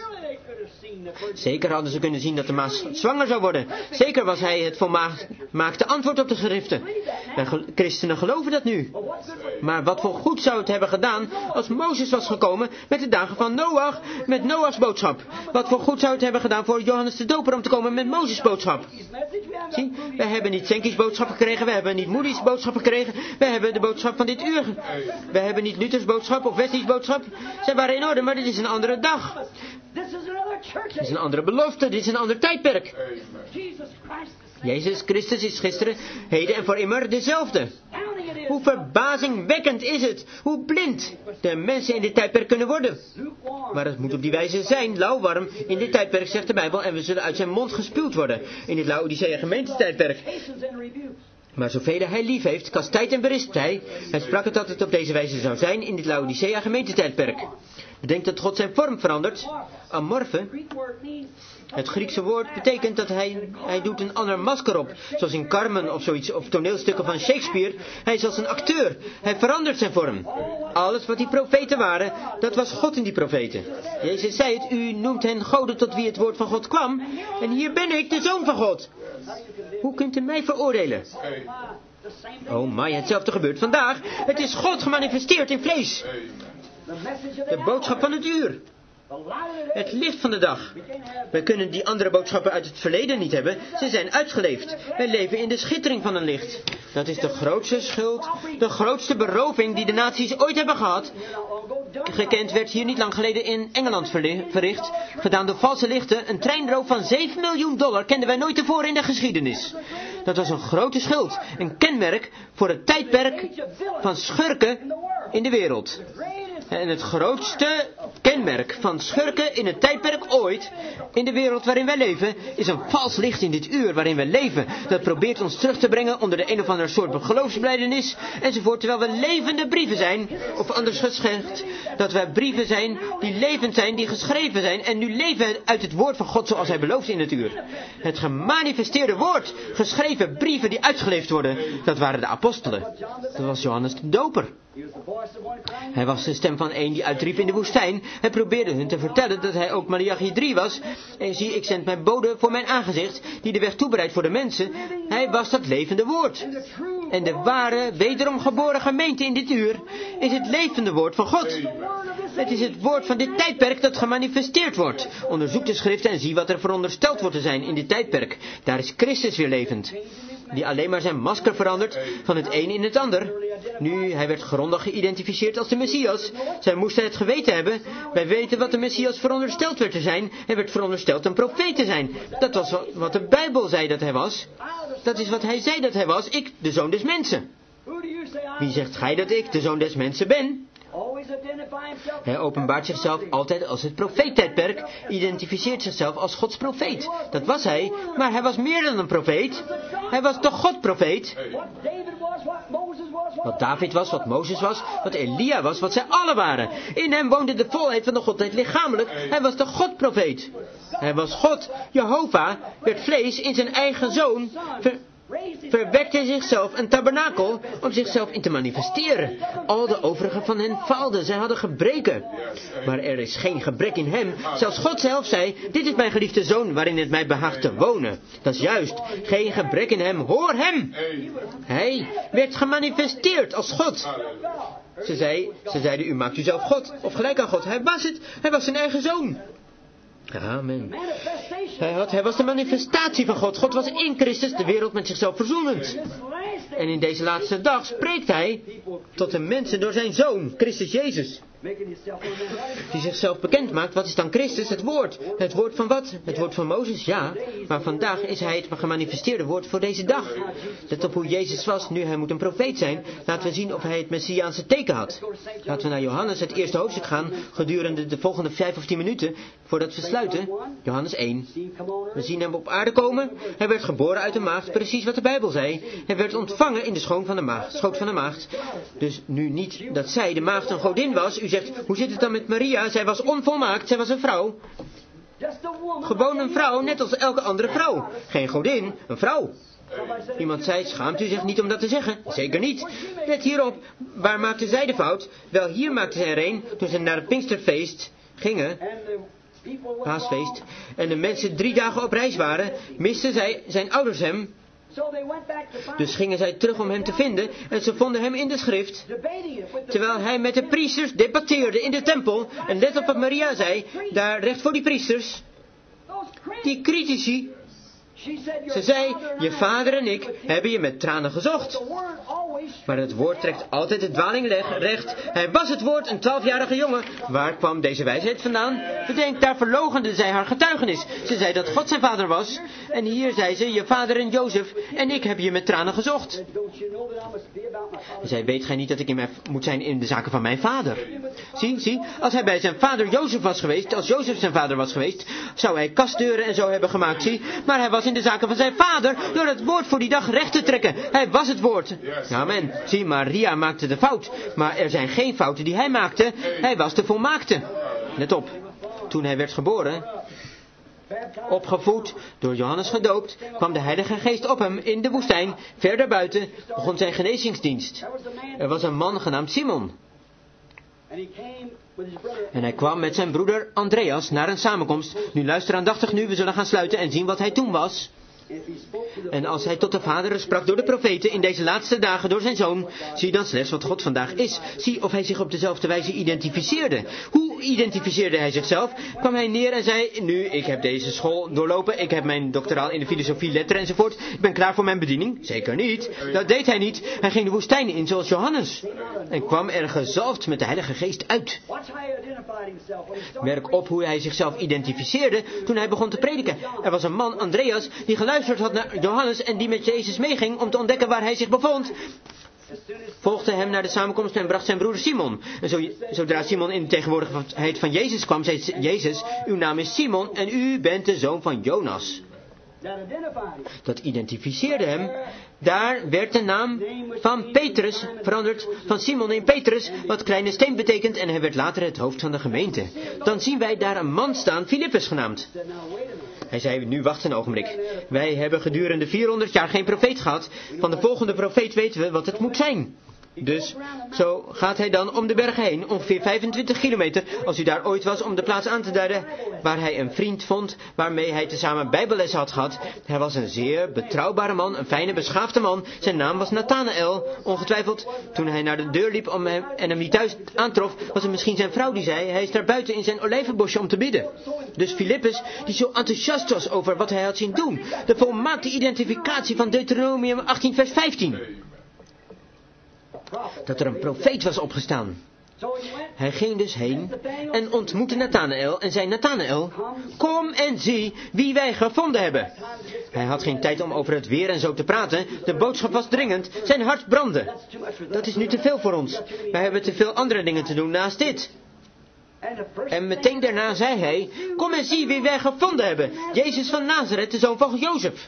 S1: Zeker hadden ze kunnen zien dat de Maas zwanger zou worden. Zeker was hij het volmaakte antwoord op de schriften. Wij christenen geloven dat nu. Maar wat voor goed zou het hebben gedaan als Mozes was gekomen met de dagen van Noach, met Noachs boodschap. Wat voor goed zou het hebben gedaan voor Johannes de Doper om te komen met Mozes boodschap. Zie, wij hebben niet Senki's boodschap gekregen, we hebben niet Moody's boodschap gekregen, we hebben de boodschap van dit uur. We hebben niet Luthers boodschap of Wesley's boodschap. Zij waren in orde, maar dit is een andere dag. Dit is een andere belofte, dit is een ander tijdperk. Jezus Christus is gisteren, heden en voor immer dezelfde. Hoe verbazingwekkend is het, hoe blind de mensen in dit tijdperk kunnen worden. Maar het moet op die wijze zijn, lauwwarm in dit tijdperk, zegt de Bijbel, en we zullen uit zijn mond gespuwd worden in dit Laodicea gemeentetijdperk. Maar zoveel hij lief heeft, kastijdt en berispt hij. Hij sprak het dat het op deze wijze zou zijn in dit Laodicea gemeentetijdperk. Bedenk dat God zijn vorm verandert. Amorfe, het Griekse woord, betekent dat hij, hij doet een ander masker op. Zoals in Carmen of zoiets, of toneelstukken van Shakespeare. Hij is als een acteur. Hij verandert zijn vorm. Alles wat die profeten waren, dat was God in die profeten. Jezus zei het, u noemt hen goden tot wie het woord van God kwam. En hier ben ik, de Zoon van God. Hoe kunt u mij veroordelen? Oh my, hetzelfde gebeurt vandaag. Het is God gemanifesteerd in vlees. De boodschap van het uur. Het licht van de dag. Wij kunnen die andere boodschappen uit het verleden niet hebben. Ze zijn uitgeleefd. Wij leven in de schittering van een licht. Dat is de grootste schuld, de grootste beroving die de naties ooit hebben gehad. Gekend werd hier niet lang geleden in Engeland verricht. Gedaan door valse lichten. Een treinroof van zeven miljoen dollar kenden wij nooit tevoren in de geschiedenis. Dat was een grote schuld. Een kenmerk voor het tijdperk van schurken in de wereld. En het grootste kenmerk van schurken in het tijdperk ooit, in de wereld waarin wij leven, is een vals licht in dit uur waarin wij leven. Dat probeert ons terug te brengen onder de een of andere soort geloofsbelijdenis, enzovoort, terwijl we levende brieven zijn, of anders gezegd, dat wij brieven zijn die levend zijn, die geschreven zijn, en nu leven uit het woord van God zoals hij belooft in het uur. Het gemanifesteerde woord, geschreven brieven die uitgeleefd worden, dat waren de apostelen. Dat was Johannes de Doper. Hij was de stem van een die uitriep in de woestijn. Hij probeerde hun te vertellen dat hij ook Malachi drie was. En zie, ik zend mijn bode voor mijn aangezicht, die de weg toebereidt voor de mensen. Hij was dat levende woord. En de ware, wederom geboren gemeente in dit uur is het levende woord van God. Het is het woord van dit tijdperk dat gemanifesteerd wordt. Onderzoek de schriften en zie wat er verondersteld wordt te zijn in dit tijdperk. Daar is Christus weer levend. Die alleen maar zijn masker verandert van het een in het ander. Nu, hij werd grondig geïdentificeerd als de Messias. Zij moesten het geweten hebben. Wij weten wat de Messias verondersteld werd te zijn. Hij werd verondersteld een profeet te zijn. Dat was wat de Bijbel zei dat hij was. Dat is wat hij zei dat hij was. Ik, de zoon des mensen. Wie zegt gij dat ik, de zoon des mensen, ben? Hij openbaart zichzelf altijd als het profeettijdperk, identificeert zichzelf als Gods profeet. Dat was hij, maar hij was meer dan een profeet. Hij was toch God-profeet. Wat David was, wat Mozes was, wat Elia was, wat zij alle waren. In hem woonde de volheid van de Godheid lichamelijk. Hij was de God-profeet. Hij was God. Jehovah werd vlees in zijn eigen zoon. Ver verwekte zichzelf een tabernakel om zichzelf in te manifesteren. Al de overigen van hen faalden, zij hadden gebreken. Maar er is geen gebrek in hem. Zelfs God zelf zei, dit is mijn geliefde zoon waarin het mij behaagt te wonen. Dat is juist, geen gebrek in hem, hoor hem. Hij werd gemanifesteerd als God. Ze, zei, ze zeiden, u maakt uzelf God, of gelijk aan God. Hij was het, hij was zijn eigen zoon. Amen. Hij, had, hij was de manifestatie van God. God was in Christus de wereld met zichzelf verzoenend. En in deze laatste dag spreekt hij tot de mensen door zijn zoon, Christus Jezus. Die zichzelf bekend maakt. Wat is dan Christus? Het woord. Het woord van wat? Het woord van Mozes, ja. Maar vandaag is hij het gemanifesteerde woord voor deze dag. Let op hoe Jezus was. Nu hij moet een profeet zijn. Laten we zien of hij het Messiaanse teken had. Laten we naar Johannes, het eerste hoofdstuk gaan. Gedurende de volgende vijf of tien minuten. Voordat we sluiten. Johannes één. We zien hem op aarde komen. Hij werd geboren uit de maagd. Precies wat de Bijbel zei. Hij werd ontvangen in de schoon van de maagd, schoot van de maagd. Dus nu niet dat zij, de maagd, een godin was. U zegt, hoe zit het dan met Maria? Zij was onvolmaakt, zij was een vrouw. Gewoon een vrouw, net als elke andere vrouw. Geen godin, een vrouw. Iemand zei, schaamt u zich niet om dat te zeggen? Zeker niet. Let hierop, waar maakte zij de fout? Wel, hier maakte zij er een, toen ze naar het Pinksterfeest gingen. Paasfeest. En de mensen drie dagen op reis waren, misten zij zijn ouders hem. Dus gingen zij terug om hem te vinden en ze vonden hem in de schrift. Terwijl hij met de priesters debatteerde in de tempel. En let op wat Maria zei, daar recht voor die priesters. Die critici. Ze zei, je vader en ik hebben je met tranen gezocht. Maar het woord trekt altijd de dwaling recht. Hij was het woord, een twaalfjarige jongen. Waar kwam deze wijsheid vandaan? Bedenk, daar verloochende zij haar getuigenis. Ze zei dat God zijn vader was. En hier zei ze, je vader en Jozef en ik heb je met tranen gezocht. Zij, weet gij niet dat ik in mijn, moet zijn in de zaken van mijn vader? Zie, zie, als hij bij zijn vader Jozef was geweest, als Jozef zijn vader was geweest, zou hij kastdeuren en zo hebben gemaakt, zie. Maar hij was in de zaken van zijn vader door het woord voor die dag recht te trekken. Hij was het woord. Amen. Zie, Maria maakte de fout. Maar er zijn geen fouten die hij maakte. Hij was de volmaakte. Let op. Toen hij werd geboren, opgevoed, door Johannes gedoopt, kwam de Heilige Geest op hem in de woestijn. Verder buiten begon zijn genezingsdienst. Er was een man genaamd Simon. En hij kwam met zijn broeder Andreas naar een samenkomst. Nu luister aandachtig nu, we zullen gaan sluiten en zien wat hij toen was. En als hij tot de Vader sprak door de profeten in deze laatste dagen door zijn Zoon, zie dan slechts wat God vandaag is. Zie of hij zich op dezelfde wijze identificeerde. Hoe identificeerde hij zichzelf? Kwam hij neer en zei, nu, ik heb deze school doorlopen, ik heb mijn doctoraal in de filosofie, letteren enzovoort, ik ben klaar voor mijn bediening? Zeker niet. Dat deed hij niet. Hij ging de woestijn in zoals Johannes. En kwam er gezalfd met de Heilige Geest uit. Merk op hoe hij zichzelf identificeerde toen hij begon te prediken. Er was een man, Andreas, die geluisterd had naar Johannes en die met Jezus meeging om te ontdekken waar hij zich bevond. Volgde hem naar de samenkomst en bracht zijn broeder Simon. En zo, zodra Simon in de tegenwoordigheid van Jezus kwam, zei Jezus, uw naam is Simon en u bent de zoon van Jonas. Dat identificeerde hem. Daar werd de naam van Petrus veranderd, van Simon in Petrus, wat kleine steen betekent, en hij werd later het hoofd van de gemeente. Dan zien wij daar een man staan, Filippus genaamd. Hij zei, nu wacht een ogenblik. Wij hebben gedurende vierhonderd jaar geen profeet gehad. Van de volgende profeet weten we wat het moet zijn. Dus zo gaat hij dan om de bergen heen, ongeveer vijfentwintig kilometer, als u daar ooit was, om de plaats aan te duiden waar hij een vriend vond, waarmee hij tezamen bijbellessen had gehad. Hij was een zeer betrouwbare man, een fijne, beschaafde man. Zijn naam was Nathanael, ongetwijfeld. Toen hij naar de deur liep om hem, en hem niet thuis aantrof, was het misschien zijn vrouw die zei, hij is daar buiten in zijn olijvenbosje om te bidden. Dus Filippus, die zo enthousiast was over wat hij had zien doen, de volmaakte identificatie van Deuteronomium achttien vers vijftien. dat er een profeet was opgestaan. Hij ging dus heen en ontmoette Nathanaël en zei: Nathanaël, kom en zie wie wij gevonden hebben. Hij had geen tijd om over het weer en zo te praten. De boodschap was dringend. Zijn hart brandde. Dat is nu te veel voor ons. Wij hebben te veel andere dingen te doen naast dit. En meteen daarna zei hij: kom en zie wie wij gevonden hebben. Jezus van Nazareth, de zoon van Jozef.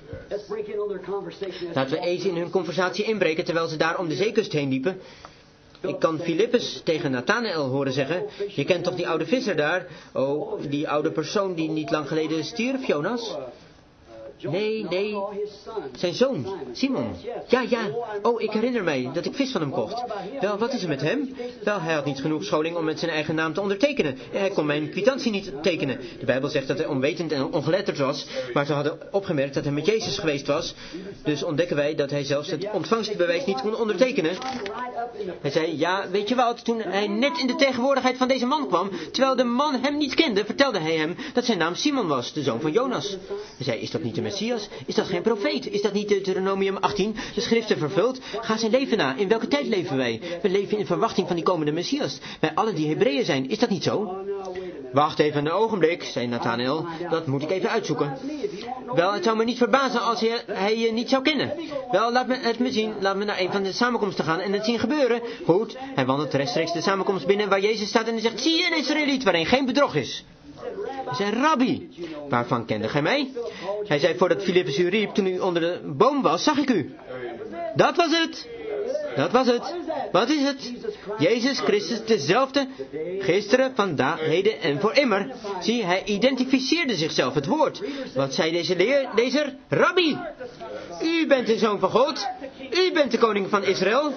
S1: Laten we eens in hun conversatie inbreken terwijl ze daar om de zeekust heen liepen. Ik kan Filippus tegen Nathanaël horen zeggen: je kent toch die oude visser daar? Oh, die oude persoon die niet lang geleden stierf, Jonas? Nee, nee, zijn zoon, Simon. Ja, ja, oh, ik herinner mij dat ik vis van hem kocht. Wel, wat is er met hem? Wel, hij had niet genoeg scholing om met zijn eigen naam te ondertekenen. En hij kon mijn kwitantie niet tekenen. De Bijbel zegt dat hij onwetend en ongeletterd was, maar ze hadden opgemerkt dat hij met Jezus geweest was. Dus ontdekken wij dat hij zelfs het ontvangstbewijs niet kon ondertekenen. Hij zei: ja, weet je wat, toen hij net in de tegenwoordigheid van deze man kwam, terwijl de man hem niet kende, vertelde hij hem dat zijn naam Simon was, de zoon van Jonas. Hij zei: is dat niet de Messias? Is dat geen profeet? Is dat niet Deuteronomium achttien? De schriften vervuld? Ga zijn leven na. In welke tijd leven wij? We leven in verwachting van die komende Messias. Wij allen die Hebreeën zijn. Is dat niet zo? Wacht even een ogenblik, zei Nathanaël. Dat moet ik even uitzoeken. Wel, het zou me niet verbazen als hij, hij je niet zou kennen. Wel, laat me het me zien. Laat me naar een van de samenkomsten gaan en het zien gebeuren. Goed, hij wandelt rechtstreeks de samenkomst binnen waar Jezus staat en hij zegt: zie je een Israëliet waarin geen bedrog is? Hij zei: Rabbi, waarvan kende gij mij? Hij zei: voordat Filippus u riep, toen u onder de boom was, zag ik u. Dat was het. Dat was het. Wat is het? Jezus Christus, dezelfde, gisteren, vandaag, heden en voor immer. Zie, hij identificeerde zichzelf, het woord. Wat zei deze leer, lezer? Rabbi, u bent de zoon van God. U bent de koning van Israël.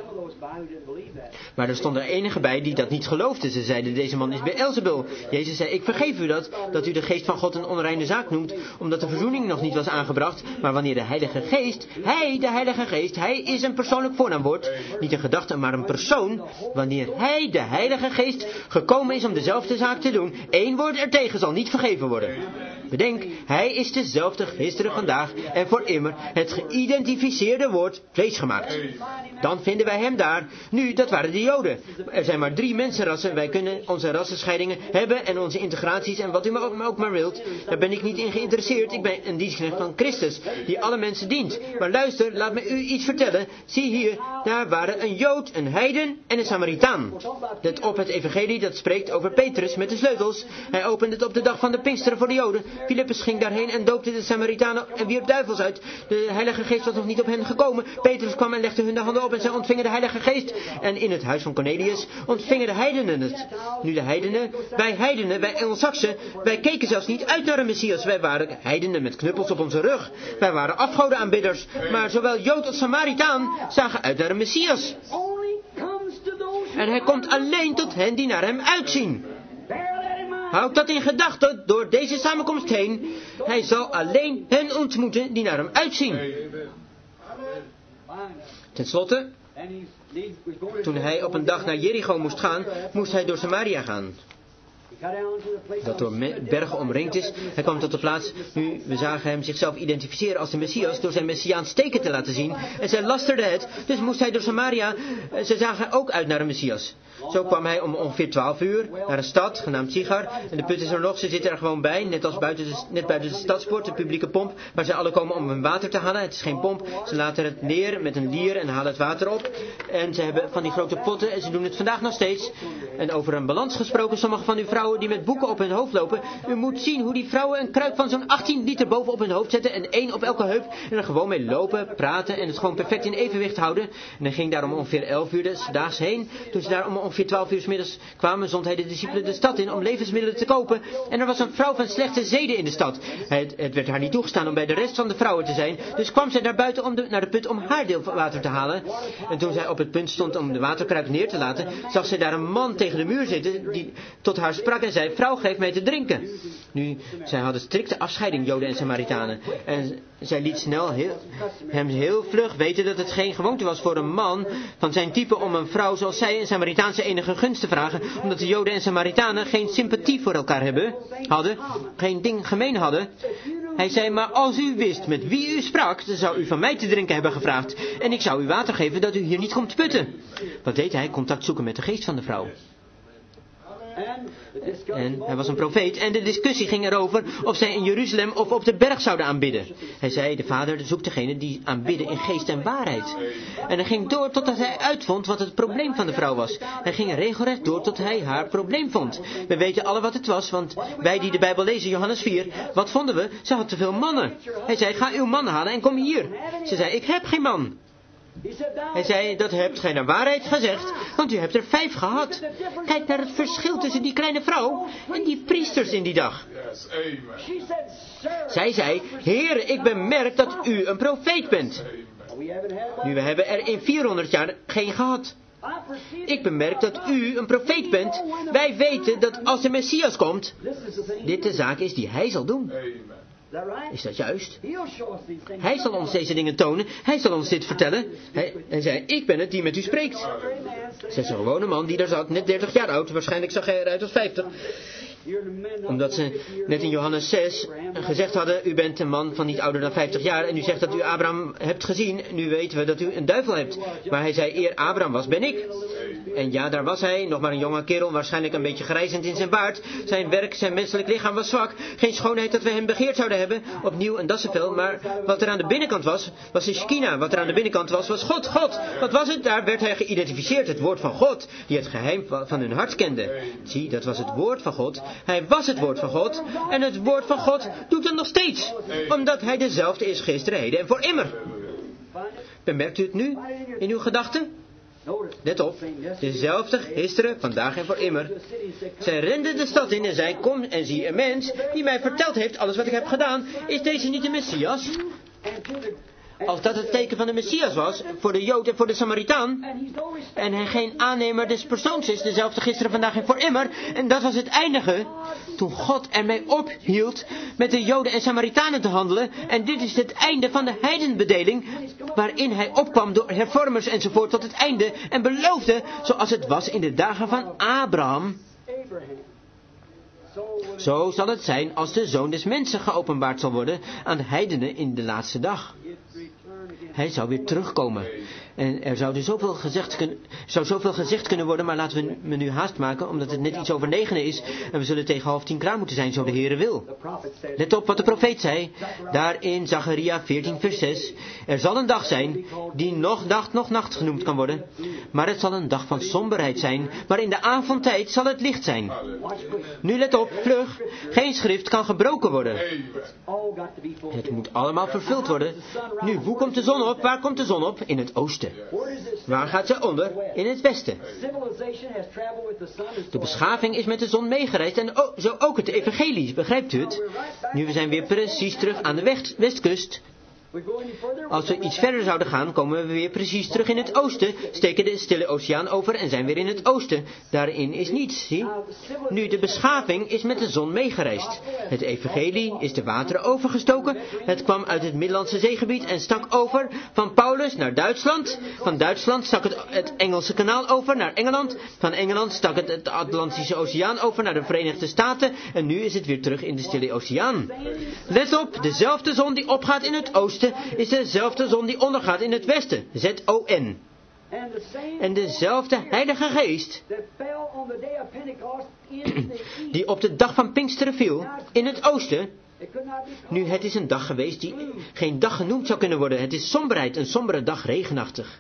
S1: Maar er stonden er enigen bij die dat niet geloofden. Ze zeiden: deze man is Beelzebul. Jezus zei: ik vergeef u dat, dat u de geest van God een onreine zaak noemt, omdat de verzoening nog niet was aangebracht. Maar wanneer de Heilige Geest, hij, de Heilige Geest, hij is een persoonlijk voornaamwoord, niet een gedachte, maar een persoon. Wanneer hij, de Heilige Geest, gekomen is om dezelfde zaak te doen, één woord ertegen zal niet vergeven worden. Bedenk, hij is dezelfde gisteren, vandaag en voor immer, het geïdentificeerde woord vlees gemaakt. Dan vinden wij hem daar. Nu, dat waren de Joden. Er zijn maar drie mensenrassen. Wij kunnen onze rassenscheidingen hebben en onze integraties en wat u maar ook, maar ook maar wilt. Daar ben ik niet in geïnteresseerd. Ik ben een dienstknecht van Christus, die alle mensen dient. Maar luister, laat me u iets vertellen. Zie hier, daar waren een Jood, een heiden en een Samaritaan. Let op het evangelie dat spreekt over Petrus met de sleutels. Hij opende het op de dag van de Pinksteren voor de Joden. Filippus ging daarheen en doopte de Samaritanen en wierp duivels uit. De Heilige Geest was nog niet op hen gekomen. Petrus kwam en legde hun de handen op en zij ontvingen de Heilige Geest. En in het huis van Cornelius ontvingen de heidenen het. Nu de heidenen, wij heidenen, wij Engelsaksen, wij keken zelfs niet uit naar een Messias. Wij waren heidenen met knuppels op onze rug. Wij waren afgodenaanbidders. Maar zowel Jood als Samaritaan zagen uit naar een Messias. En hij komt alleen tot hen die naar hem uitzien. Houd dat in gedachten door deze samenkomst heen. Hij zal alleen hen ontmoeten die naar hem uitzien. Ten slotte, toen hij op een dag naar Jericho moest gaan, moest hij door Samaria gaan. Dat door bergen omringd is. Hij kwam tot de plaats. Nu, we zagen hem zichzelf identificeren als de Messias door zijn Messiaans teken te laten zien. En zij lasterden het. Dus moest hij door Samaria. Ze zagen ook uit naar een Messias. Zo kwam hij om ongeveer twaalf uur naar een stad genaamd Sigar. En de put is er nog. Ze zitten er gewoon bij. Net als buiten de, net buiten de stadspoort, de publieke pomp. Waar zij alle komen om hun water te halen. Het is geen pomp. Ze laten het neer met een lier en halen het water op. En ze hebben van die grote potten. En ze doen het vandaag nog steeds. En over een balans gesproken. Sommige van uw vrouwen die met boeken op hun hoofd lopen. U moet zien hoe die vrouwen een kruik van zo'n achttien liter boven op hun hoofd zetten. En één op elke heup. En er gewoon mee lopen, praten. En het gewoon perfect in evenwicht houden. En hij ging daar om ongeveer elf uur des daags heen. Toen ze daar om ongeveer twaalf uur 's middags kwamen, zond hij de discipelen de stad in om levensmiddelen te kopen. En er was een vrouw van slechte zeden in de stad. Het, het werd haar niet toegestaan om bij de rest van de vrouwen te zijn. Dus kwam zij naar buiten om de, naar de put om haar deel water te halen. En toen zij op het punt stond om de waterkruik neer te laten, zag zij daar een man tegen de muur zitten die tot haar sprak en zei: vrouw, geef mij te drinken. Nu, zij hadden strikte afscheiding, Joden en Samaritanen. En zij liet snel heel, hem heel vlug weten dat het geen gewoonte was voor een man van zijn type om een vrouw zoals zij, een Samaritaanse, enige gunst te vragen, omdat de Joden en Samaritanen geen sympathie voor elkaar hebben, hadden, geen ding gemeen hadden. Hij zei, maar als u wist met wie u sprak, dan zou u van mij te drinken hebben gevraagd. En ik zou u water geven dat u hier niet komt putten. Wat deed hij? Contact zoeken met de geest van de vrouw. En hij was een profeet en de discussie ging erover of zij in Jeruzalem of op de berg zouden aanbidden. Hij zei, de Vader zoekt degene die aanbidden in geest en waarheid. En hij ging door totdat hij uitvond wat het probleem van de vrouw was. Hij ging regelrecht door tot hij haar probleem vond. We weten alle wat het was, want wij die de Bijbel lezen, Johannes vier, wat vonden we? Ze had te veel mannen. Hij zei, ga uw man halen en kom hier. Ze zei, ik heb geen man. Hij zei, dat hebt gij naar waarheid gezegd, want u hebt er vijf gehad. Kijk naar het verschil tussen die kleine vrouw en die priesters in die dag. Zij zei, Heer, ik bemerk dat u een profeet bent. Nu, we hebben er in vierhonderd jaar geen gehad. Ik bemerk dat u een profeet bent. Wij weten dat als de Messias komt, dit de zaak is die hij zal doen. Is dat juist? Hij zal ons deze dingen tonen. Hij zal ons dit vertellen. Hij, hij zei, ik ben het die met u spreekt. Ze is een gewone man die daar zat, net dertig jaar oud. Waarschijnlijk zag hij eruit als vijftig. Omdat ze net in Johannes zes gezegd hadden, u bent een man van niet ouder dan vijftig jaar. En u zegt dat u Abraham hebt gezien. Nu weten we dat u een duivel hebt. Maar hij zei, eer Abraham was, ben ik. En ja, daar was hij, nog maar een jonge kerel, waarschijnlijk een beetje grijzend in zijn baard. Zijn werk, zijn menselijk lichaam was zwak. Geen schoonheid dat we hem begeerd zouden hebben. Opnieuw een dassenvel, maar wat er aan de binnenkant was, was de Shekinah. Wat er aan de binnenkant was, was God. God, wat was het? Daar werd hij geïdentificeerd, het woord van God, die het geheim van hun hart kende. Zie, dat was het woord van God. Hij was het woord van God. En het woord van God doet het nog steeds. Omdat hij dezelfde is gisteren, heden en voor immer. Bemerkt u het nu in uw gedachten? Let op, dezelfde gisteren, vandaag en voor immer. Zij rende de stad in en zei, kom en zie een mens die mij verteld heeft alles wat ik heb gedaan. Is deze niet de Messias? Als dat het teken van de Messias was, voor de Jood en voor de Samaritaan, en hij geen aannemer des persoons is, dezelfde gisteren, vandaag en voor immer, en dat was het eindige, toen God ermee ophield met de Joden en Samaritanen te handelen, en dit is het einde van de heidenbedeling, waarin hij opkwam door hervormers enzovoort tot het einde, en beloofde, zoals het was in de dagen van Abraham. Zo zal het zijn als de Zoon des Mensen geopenbaard zal worden aan de heidenen in de laatste dag. Hij zou weer terugkomen. En er zou dus zoveel gezegd, kun, zou zoveel gezegd kunnen worden, maar laten we me nu haast maken, omdat het net iets over negenen is. En we zullen tegen half tien klaar moeten zijn, zo de Heere wil. Let op wat de profeet zei, daar in Zacharia veertien vers zes. Er zal een dag zijn, die nog dag, nog nacht genoemd kan worden. Maar het zal een dag van somberheid zijn, maar in de avondtijd zal het licht zijn. Nu let op, vlug, geen schrift kan gebroken worden. Het moet allemaal vervuld worden. Nu, hoe komt de zon op? Waar komt de zon op? In het oosten. Waar gaat ze onder? In het westen. De beschaving is met de zon meegereisd en o- zo ook het evangelie, begrijpt u het? Nu, we zijn weer precies terug aan de west- westkust. Als we iets verder zouden gaan, komen we weer precies terug in het oosten, steken de Stille Oceaan over en zijn weer in het oosten. Daarin is niets, zie? Nu, de beschaving is met de zon meegereisd. Het evangelie is de wateren overgestoken. Het kwam uit het Middellandse zeegebied en stak over van Paulus naar Duitsland. Van Duitsland stak het het Engelse kanaal over naar Engeland. Van Engeland stak het het Atlantische Oceaan over naar de Verenigde Staten. En nu is het weer terug in de Stille Oceaan. Let op, dezelfde zon die opgaat in het oosten is dezelfde zon die ondergaat in het westen, Z O N. En dezelfde Heilige Geest die op de dag van Pinksteren viel in het oosten. Nu, het is een dag geweest die geen dag genoemd zou kunnen worden. Het is somberheid, een sombere dag, regenachtig.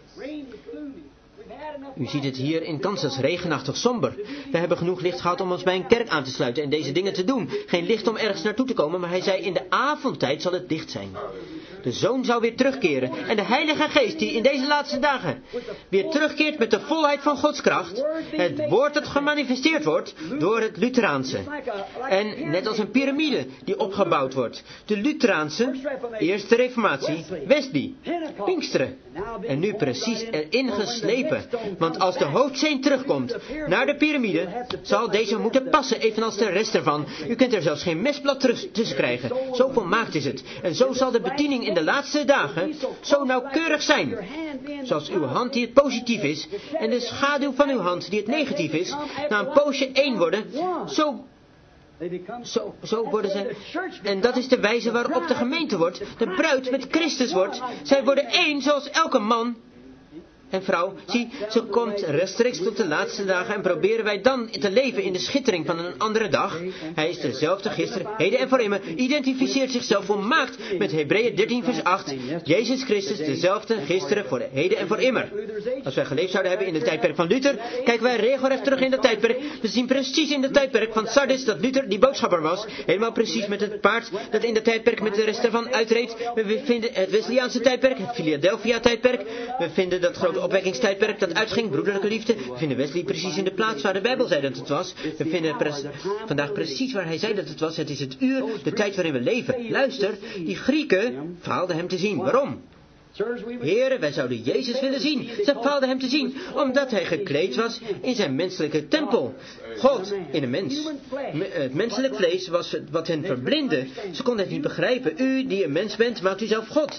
S1: U ziet het hier in Kansas, regenachtig, somber. We hebben genoeg licht gehad om ons bij een kerk aan te sluiten en deze dingen te doen. Geen licht om ergens naartoe te komen, maar hij zei, in de avondtijd zal het licht zijn. De Zoon zou weer terugkeren. En de Heilige Geest die in deze laatste dagen weer terugkeert met de volheid van Gods kracht. Het woord dat gemanifesteerd wordt door het Lutheraanse. En net als een piramide die opgebouwd wordt. De Lutheraanse, eerste reformatie, Wesley, Pinksteren. En nu precies erin geslepen. Want als de hoofdsteen terugkomt naar de piramide, zal deze moeten passen, evenals de rest ervan. U kunt er zelfs geen mesblad tussen krijgen. Zo volmaakt is het. En zo zal de bediening in de laatste dagen zo nauwkeurig zijn. Zoals uw hand die het positief is, en de schaduw van uw hand die het negatief is, na een poosje één worden, zo Zo, zo worden zij. En dat is de wijze waarop de gemeente wordt. De bruid met Christus wordt. Zij worden één zoals elke man en vrouw. Zie, ze komt rechtstreeks tot de laatste dagen en proberen wij dan te leven in de schittering van een andere dag. Hij is dezelfde gisteren, heden en voor immer. Identificeert zichzelf volmaakt met Hebreeën dertien vers acht. Jezus Christus dezelfde gisteren, voor de heden en voor immer. Als wij geleefd zouden hebben in het tijdperk van Luther, kijken wij regelrecht terug in dat tijdperk. We zien precies in het tijdperk van Sardis dat Luther die boodschapper was. Helemaal precies met het paard dat in dat tijdperk met de rest ervan uitreed. We vinden het Wesleyaanse tijdperk, het Philadelphia tijdperk. We vinden dat grote opwekkingstijdperk dat uitging, broederlijke liefde. We vinden Wesley precies in de plaats waar de Bijbel zei dat het was. We vinden pres- vandaag precies waar hij zei dat het was. Het is het uur, de tijd waarin we leven. Luister, die Grieken faalden hem te zien. Waarom? Heren, wij zouden Jezus willen zien. Ze faalden hem te zien, omdat hij gekleed was in zijn menselijke tempel. God in een mens. Het menselijk vlees was wat hen verblindde. Ze konden het niet begrijpen. U die een mens bent, maakt u zelf God.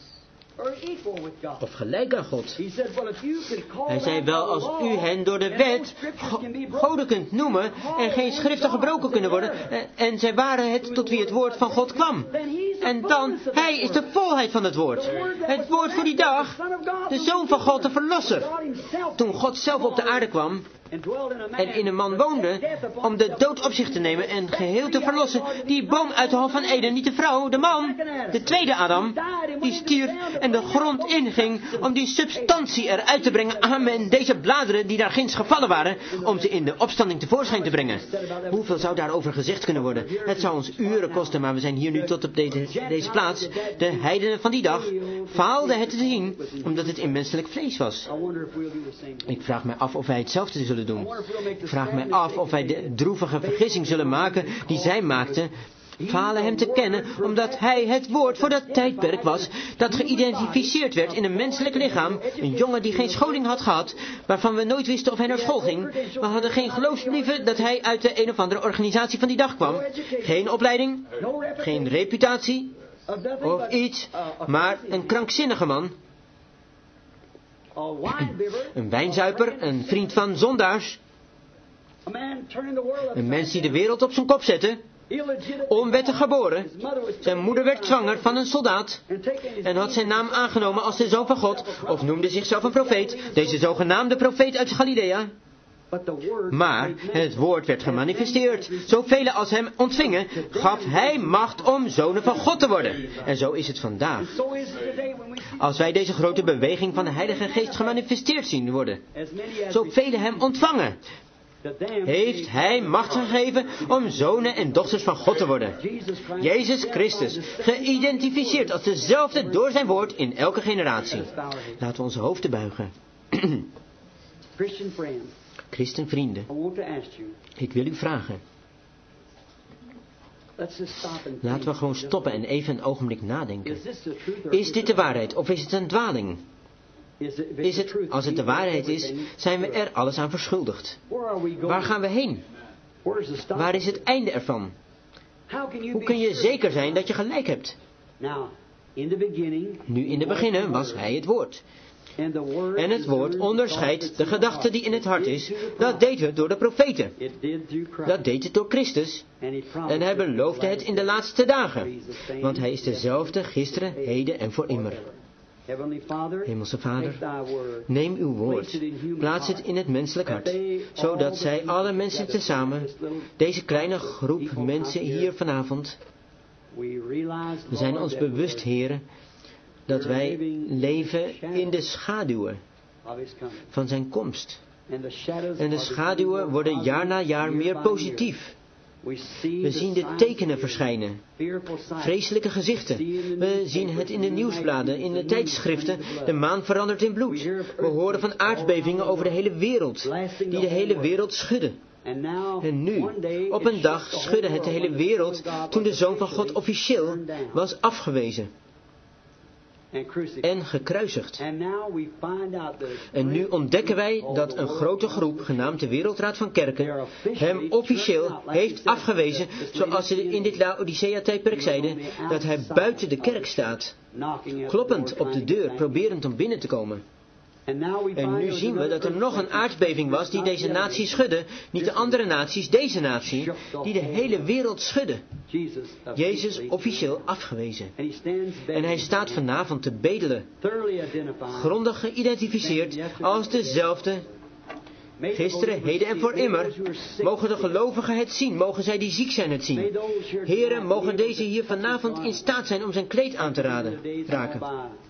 S1: Of gelijk aan God. Hij zei wel, als u hen door de wet go- goden kunt noemen en geen schriften gebroken kunnen worden, en zij waren het tot wie het woord van God kwam. En dan, hij is de volheid van het woord. Het woord voor die dag, de Zoon van God, de Verlosser. Toen God zelf op de aarde kwam en in een man woonde, om de dood op zich te nemen en geheel te verlossen, die boom uit de hof van Eden, niet de vrouw, de man, de tweede Adam, die stierf en de grond inging om die substantie eruit te brengen. Amen, deze bladeren die daar ginds gevallen waren, om ze in de opstanding tevoorschijn te brengen. Hoeveel zou daarover gezegd kunnen worden? Het zou ons uren kosten, maar we zijn hier nu tot op deze, deze plaats. De heidenen van die dag faalden het te zien, omdat het in menselijk vlees was. Ik vraag mij af of wij hetzelfde zullen doen. Ik vraag mij af of wij de droevige vergissing zullen maken die zij maakten, falen hem te kennen, omdat hij het woord voor dat tijdperk was, dat geïdentificeerd werd in een menselijk lichaam, een jongen die geen scholing had gehad, waarvan we nooit wisten of hij naar school ging. We hadden geen geloofsbrieven dat hij uit de een of andere organisatie van die dag kwam. Geen opleiding, geen reputatie, of iets, maar een krankzinnige man. Een wijnzuiper, een vriend van zondaars. Een mens die de wereld op zijn kop zette. Onwettig geboren. Zijn moeder werd zwanger van een soldaat. En had zijn naam aangenomen als de Zoon van God. Of noemde zichzelf een profeet. Deze zogenaamde profeet uit Galilea. Maar het woord werd gemanifesteerd. Zoveel als hem ontvingen, gaf hij macht om zonen van God te worden. En zo is het vandaag. Als wij deze grote beweging van de Heilige Geest gemanifesteerd zien worden, zoveel hem ontvangen, heeft hij macht gegeven om zonen en dochters van God te worden. Jezus Christus, geïdentificeerd als dezelfde door zijn woord in elke generatie. Laten we onze hoofden buigen. Christenvrienden, ik wil u vragen. Laten we gewoon stoppen en even een ogenblik nadenken. Is dit de waarheid of is het een dwaling? Is het, als het de waarheid is, zijn we er alles aan verschuldigd. Waar gaan we heen? Waar is het einde ervan? Hoe kun je zeker zijn dat je gelijk hebt? Nu in de beginnen was hij het woord. En het woord onderscheidt de gedachte die in het hart is. Dat deed het door de profeten. Dat deed het door Christus. En hij beloofde het in de laatste dagen. Want hij is dezelfde gisteren, heden en voor immer. Hemelse Vader, neem uw woord, plaats het in het menselijk hart, zodat zij alle mensen tezamen, deze kleine groep mensen hier vanavond, we zijn ons bewust, Heere, dat wij leven in de schaduwen van zijn komst. En de schaduwen worden jaar na jaar meer positief. We zien de tekenen verschijnen. Vreselijke gezichten. We zien het in de nieuwsbladen, in de tijdschriften. De maan verandert in bloed. We horen van aardbevingen over de hele wereld, die de hele wereld schudden. En nu, op een dag schudde het de hele wereld toen de Zoon van God officieel was afgewezen en gekruisigd. En nu ontdekken wij dat een grote groep, genaamd de Wereldraad van Kerken, hem officieel heeft afgewezen, zoals ze in dit Laodicea-tijdperk zeiden, dat hij buiten de kerk staat, kloppend op de deur, proberend om binnen te komen. En nu zien we dat er nog een aardbeving was die deze natie schudde. Niet de andere naties, deze natie, die de hele wereld schudde. Jezus officieel afgewezen. En hij staat vanavond te bedelen. Grondig geïdentificeerd als dezelfde gisteren, heden en voor immer. Mogen de gelovigen het zien, mogen zij die ziek zijn het zien. Heren, mogen deze hier vanavond in staat zijn om zijn kleed aan te raden, raken.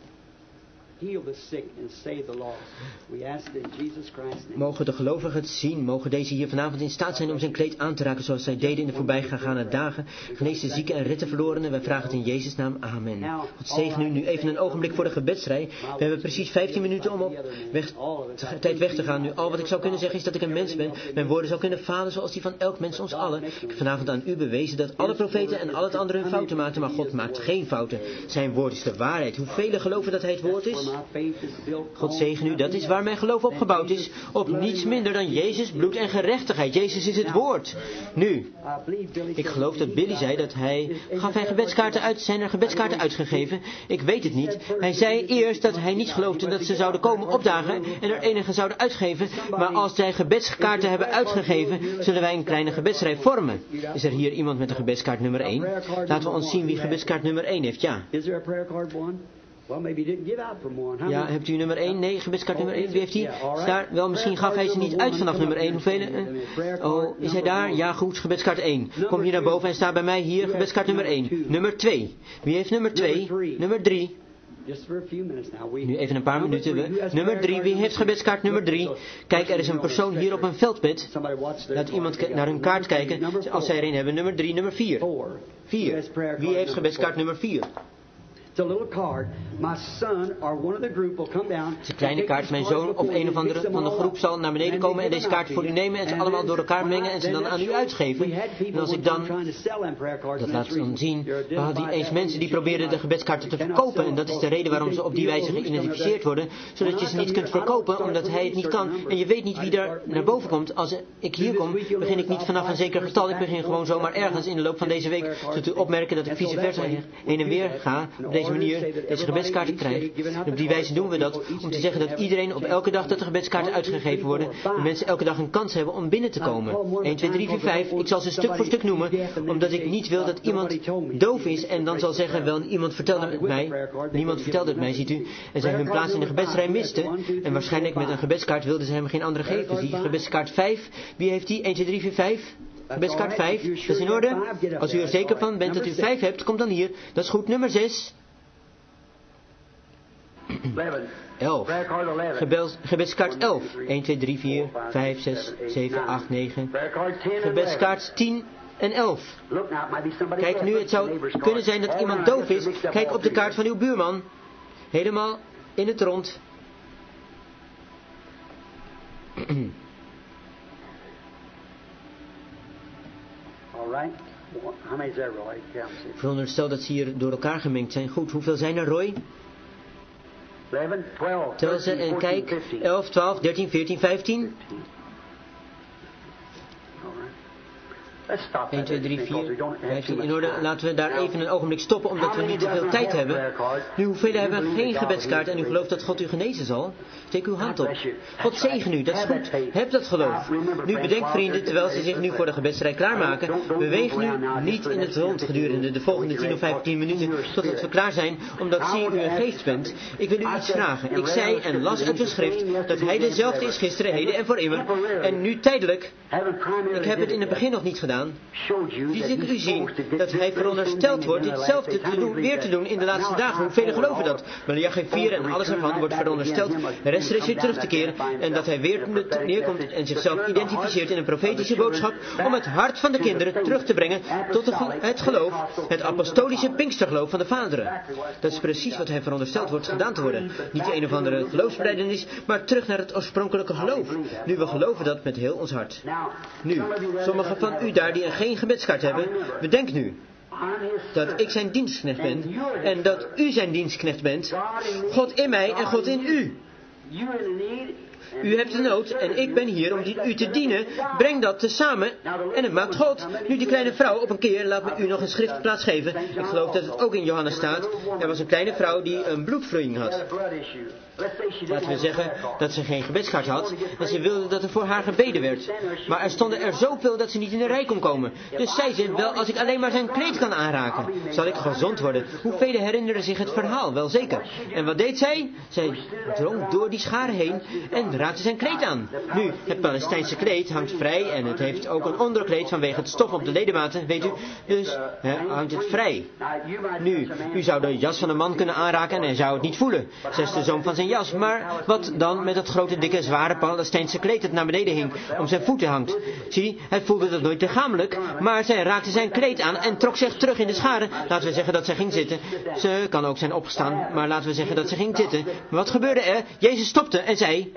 S1: Mogen de gelovigen het zien, mogen deze hier vanavond in staat zijn om zijn kleed aan te raken zoals zij deden in de voorbijgaande dagen. Genees de zieken en red de verlorenen. Wij vragen het in Jezus' naam. Amen. God zegen u. Nu even een ogenblik voor de gebedsrij. We hebben precies vijftien minuten om op weg, tijd weg te gaan. Nu al wat ik zou kunnen zeggen is dat ik een mens ben. Mijn woorden zou kunnen falen zoals die van elk mens ons allen. Ik heb vanavond aan u bewezen dat alle profeten en al het andere hun fouten maakten, maar God maakt geen fouten. Zijn woord is de waarheid. Hoeveel geloven dat hij het woord is? God zegen u, dat is waar mijn geloof op gebouwd is. Op niets minder dan Jezus, bloed en gerechtigheid. Jezus is het woord. Nu, ik geloof dat Billy zei dat hij... Gaf hij gebedskaarten uit? Zijn er gebedskaarten uitgegeven? Ik weet het niet. Hij zei eerst dat hij niet geloofde dat ze zouden komen opdagen en er enige zouden uitgeven. Maar als zij gebedskaarten hebben uitgegeven, zullen wij een kleine gebedsrij vormen. Is er hier iemand met een gebedskaart nummer één? Laten we ons zien wie gebedskaart nummer één heeft. Ja. Ja, hebt u nummer één? Nee, gebedskaart nummer één. Wie heeft die? Daar, wel, misschien gaf hij ze niet uit vanaf nummer één. Hoeveel? Uh, oh, is hij daar? Ja, goed, gebedskaart één. Kom hier naar boven en sta bij mij hier, gebedskaart nummer één. Nummer twee. Wie heeft nummer twee? Nummer drie. Nu even een paar minuten. We. Nummer drie. Wie heeft gebedskaart nummer drie? Kijk, er is een persoon hier op een veldbed. Laat iemand naar hun kaart kijken. Als zij er een hebben. Nummer drie. Nummer vier. vier. Wie heeft gebedskaart nummer vier? Het is een kleine kaart. Mijn zoon of een of andere van de groep zal naar beneden komen en deze kaart voor u nemen en ze allemaal door elkaar mengen en ze dan aan u uitgeven. En als ik dan, dat laat dan zien, we hadden eens mensen die probeerden de gebedskaarten te verkopen. En dat is de reden waarom ze op die wijze geïdentificeerd worden. Zodat je ze niet kunt verkopen, omdat hij het niet kan. En je weet niet wie daar naar boven komt. Als ik hier kom, begin ik niet vanaf een zeker getal. Ik begin gewoon zomaar ergens in de loop van deze week. Zodat u opmerken dat ik vice versa heen en weer ga. Op deze manier deze gebedskaarten krijgt. En op die wijze doen we dat om te zeggen dat iedereen op elke dag dat de gebedskaarten uitgegeven worden, de mensen elke dag een kans hebben om binnen te komen. één, twee, drie, vier, vijf. Ik zal ze stuk voor stuk noemen, omdat ik niet wil dat iemand doof is en dan zal zeggen, wel, iemand vertelde het mij, niemand vertelde het mij, ziet u, en zij hun plaats in de gebedsrij misten, en waarschijnlijk met een gebedskaart wilden ze hem geen andere geven. Zie, gebedskaart vijf, wie heeft die? één, twee, drie, vier, vijf. Gebedskaart vijf, dat is in orde. Als u er zeker van bent dat u vijf hebt, kom dan hier. Dat is goed. Nummer zes. elf. Gebedskaart elf. één, twee, drie, vier, vijf, zes, zeven, acht, negen. Gebedskaart tien en elf. Kijk nu, het zou kunnen zijn dat iemand doof is. Kijk op de kaart van uw buurman. Helemaal in het rond. Veronderstel dat ze hier door elkaar gemengd zijn. Goed, hoeveel zijn er, Roy? Tel ze en kijk. elf, twaalf, dertien, veertien, vijftien. één, twee, drie, vier, vijftien. In orde, laten we daar even een ogenblik stoppen, omdat we niet te veel tijd hebben. Nu, hoeveel hebben geen gebedskaart en u gelooft dat God u genezen zal? Steek uw hand op. God zegen u, dat is goed. Heb dat geloof. Nu bedenk, vrienden, terwijl ze zich nu voor de gebedsrij klaarmaken, beweeg nu niet in het rond gedurende de volgende tien of vijftien minuten totdat we klaar zijn, omdat zie u een geest bent. Ik wil u iets vragen. Ik zei en las uit de schrift dat hij dezelfde is gisteren, heden en voor immer. En nu tijdelijk. Ik heb het in het begin nog niet gedaan. Liet ik u zien dat hij verondersteld wordt ditzelfde te doen, weer te doen in de laatste dagen. Hoeveel geloven dat? Malachi vier en alles ervan wordt verondersteld rechtstreeks weer terug te keren en dat hij weer neerkomt en zichzelf identificeert in een profetische boodschap om het hart van de kinderen terug te brengen tot het geloof, het apostolische Pinkstergeloof van de vaderen. Dat is precies wat hij verondersteld wordt gedaan te worden. Niet een of andere geloofsbelijdenis, maar terug naar het oorspronkelijke geloof. Nu, we geloven dat met heel ons hart. Nu, sommigen van u daar die geen gebedskaart hebben, bedenk nu dat ik zijn dienstknecht ben en dat u zijn dienstknecht bent. God in mij en God in u. U hebt de nood en ik ben hier om u te dienen. Breng dat tezamen en het maakt God. Nu die kleine vrouw op een keer, laat me u nog een schriftplaats geven. Ik geloof dat het ook in Johannes staat. Er was een kleine vrouw die een bloedvloeiing had. Laten we zeggen dat ze geen gebedskaart had en ze wilde dat er voor haar gebeden werd. Maar er stonden er zoveel dat ze niet in de rij kon komen. Dus zei ze, wel, als ik alleen maar zijn kleed kan aanraken, zal ik gezond worden. Hoeveel herinneren zich het verhaal? Wel zeker. En wat deed zij? Zij drong door die scharen heen en raakte zijn kleed aan. Nu, het Palestijnse kleed hangt vrij en het heeft ook een onderkleed vanwege het stof op de ledematen, weet u. Dus he, hangt het vrij. Nu, u zou de jas van een man kunnen aanraken en hij zou het niet voelen. Zesde zoom van zijn jas. Maar wat dan met dat grote, dikke, zware Palestijnse kleed dat naar beneden hing, om zijn voeten hangt? Zie, hij voelde dat nooit lichamelijk, maar zij raakte zijn kleed aan en trok zich terug in de scharen. Laten we zeggen dat zij ging zitten. Ze kan ook zijn opgestaan, maar laten we zeggen dat ze ging zitten. Maar wat gebeurde er? Jezus stopte en zei,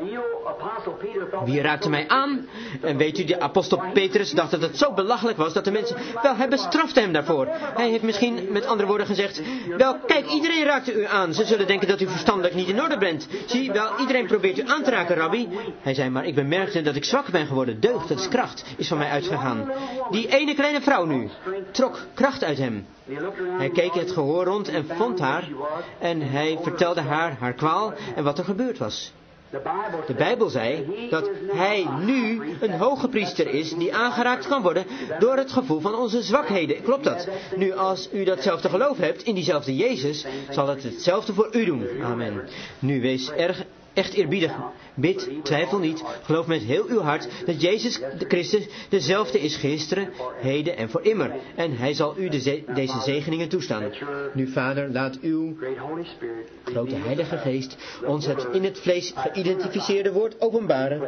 S1: wie raakte mij aan? En weet u, de apostel Petrus dacht dat het zo belachelijk was dat de mensen, wel, hij bestrafte hem daarvoor. Hij heeft misschien met andere woorden gezegd, wel, kijk, iedereen raakte u aan. Ze zullen denken dat u verstandelijk niet in orde bent. Zie, wel, iedereen probeert u aan te raken, rabbi. Hij zei, maar ik bemerkte dat ik zwak ben geworden. Deugd, dat is kracht, is van mij uitgegaan. Die ene kleine vrouw nu, trok kracht uit hem. Hij keek het gehoor rond en vond haar. En hij vertelde haar haar kwaal en wat er gebeurd was. De Bijbel zei dat hij nu een hoge priester is die aangeraakt kan worden door het gevoel van onze zwakheden. Klopt dat? Nu, als u datzelfde geloof hebt in diezelfde Jezus, zal het hetzelfde voor u doen. Amen. Nu, wees erg echt eerbiedig. Bid, twijfel niet, geloof met heel uw hart dat Jezus de Christus dezelfde is gisteren, heden en voor immer. En hij zal u de ze- deze zegeningen toestaan. Nu, Vader, laat uw grote Heilige Geest ons het in het vlees geïdentificeerde woord openbaren.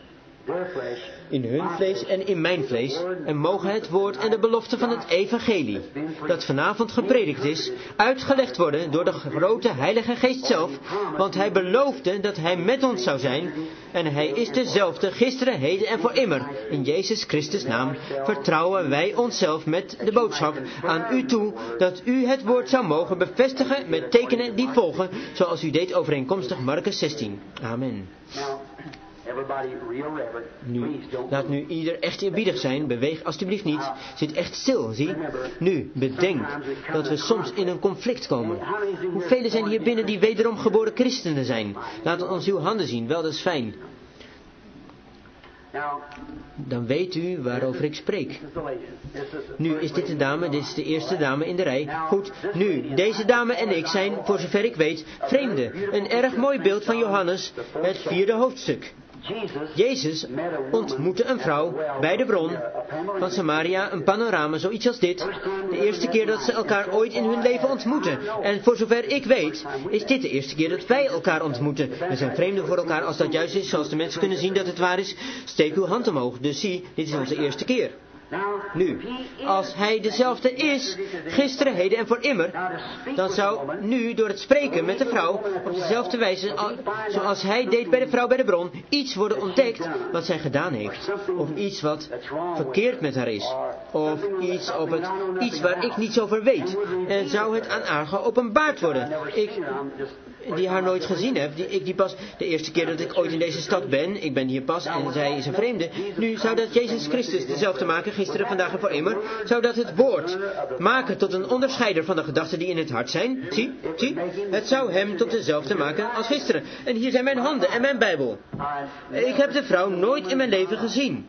S1: In hun vlees en in mijn vlees. En mogen het woord en de belofte van het evangelie, dat vanavond gepredikt is, uitgelegd worden door de grote Heilige Geest zelf. Want hij beloofde dat hij met ons zou zijn. En hij is dezelfde gisteren, heden en voor immer. In Jezus Christus naam vertrouwen wij onszelf met de boodschap aan u toe, dat u het woord zou mogen bevestigen met tekenen die volgen, zoals u deed overeenkomstig Marcus zestien. Amen. Nu, laat nu ieder echt eerbiedig zijn, beweeg alstublieft niet, zit echt stil, zie. Nu, bedenk dat we soms in een conflict komen. Hoeveel zijn hier binnen die wederom geboren christenen zijn? Laat ons uw handen zien, wel, dat is fijn. Dan weet u waarover ik spreek. Nu is dit de dame, dit is de eerste dame in de rij. Goed, nu, deze dame en ik zijn, voor zover ik weet, vreemden. Een erg mooi beeld van Johannes, het vierde hoofdstuk. Jezus ontmoette een vrouw bij de bron van Samaria, een panorama, zoiets als dit. De eerste keer dat ze elkaar ooit in hun leven ontmoeten. En voor zover ik weet, is dit de eerste keer dat wij elkaar ontmoeten. We zijn vreemden voor elkaar. Als dat juist is, zoals de mensen kunnen zien dat het waar is, steek uw hand omhoog. Dus zie, dit is onze eerste keer. Nu, als hij dezelfde is, gisteren, heden en voor immer, dan zou nu door het spreken met de vrouw op dezelfde wijze, zoals hij deed bij de vrouw bij de bron, iets worden ontdekt wat zij gedaan heeft. Of iets wat verkeerd met haar is. Of iets, op het, iets waar ik niets over weet. En zou het aan haar geopenbaard worden. Ik, die haar nooit gezien heb, die, ik die pas de eerste keer dat ik ooit in deze stad ben, ik ben hier pas en zij is een vreemde. Nu zou dat Jezus Christus dezelfde maken, gisteren, vandaag en voor immer, zou dat het woord maken tot een onderscheider van de gedachten die in het hart zijn. Zie, zie, het zou hem tot dezelfde maken als gisteren. En hier zijn mijn handen en mijn Bijbel. Ik heb de vrouw nooit in mijn leven gezien.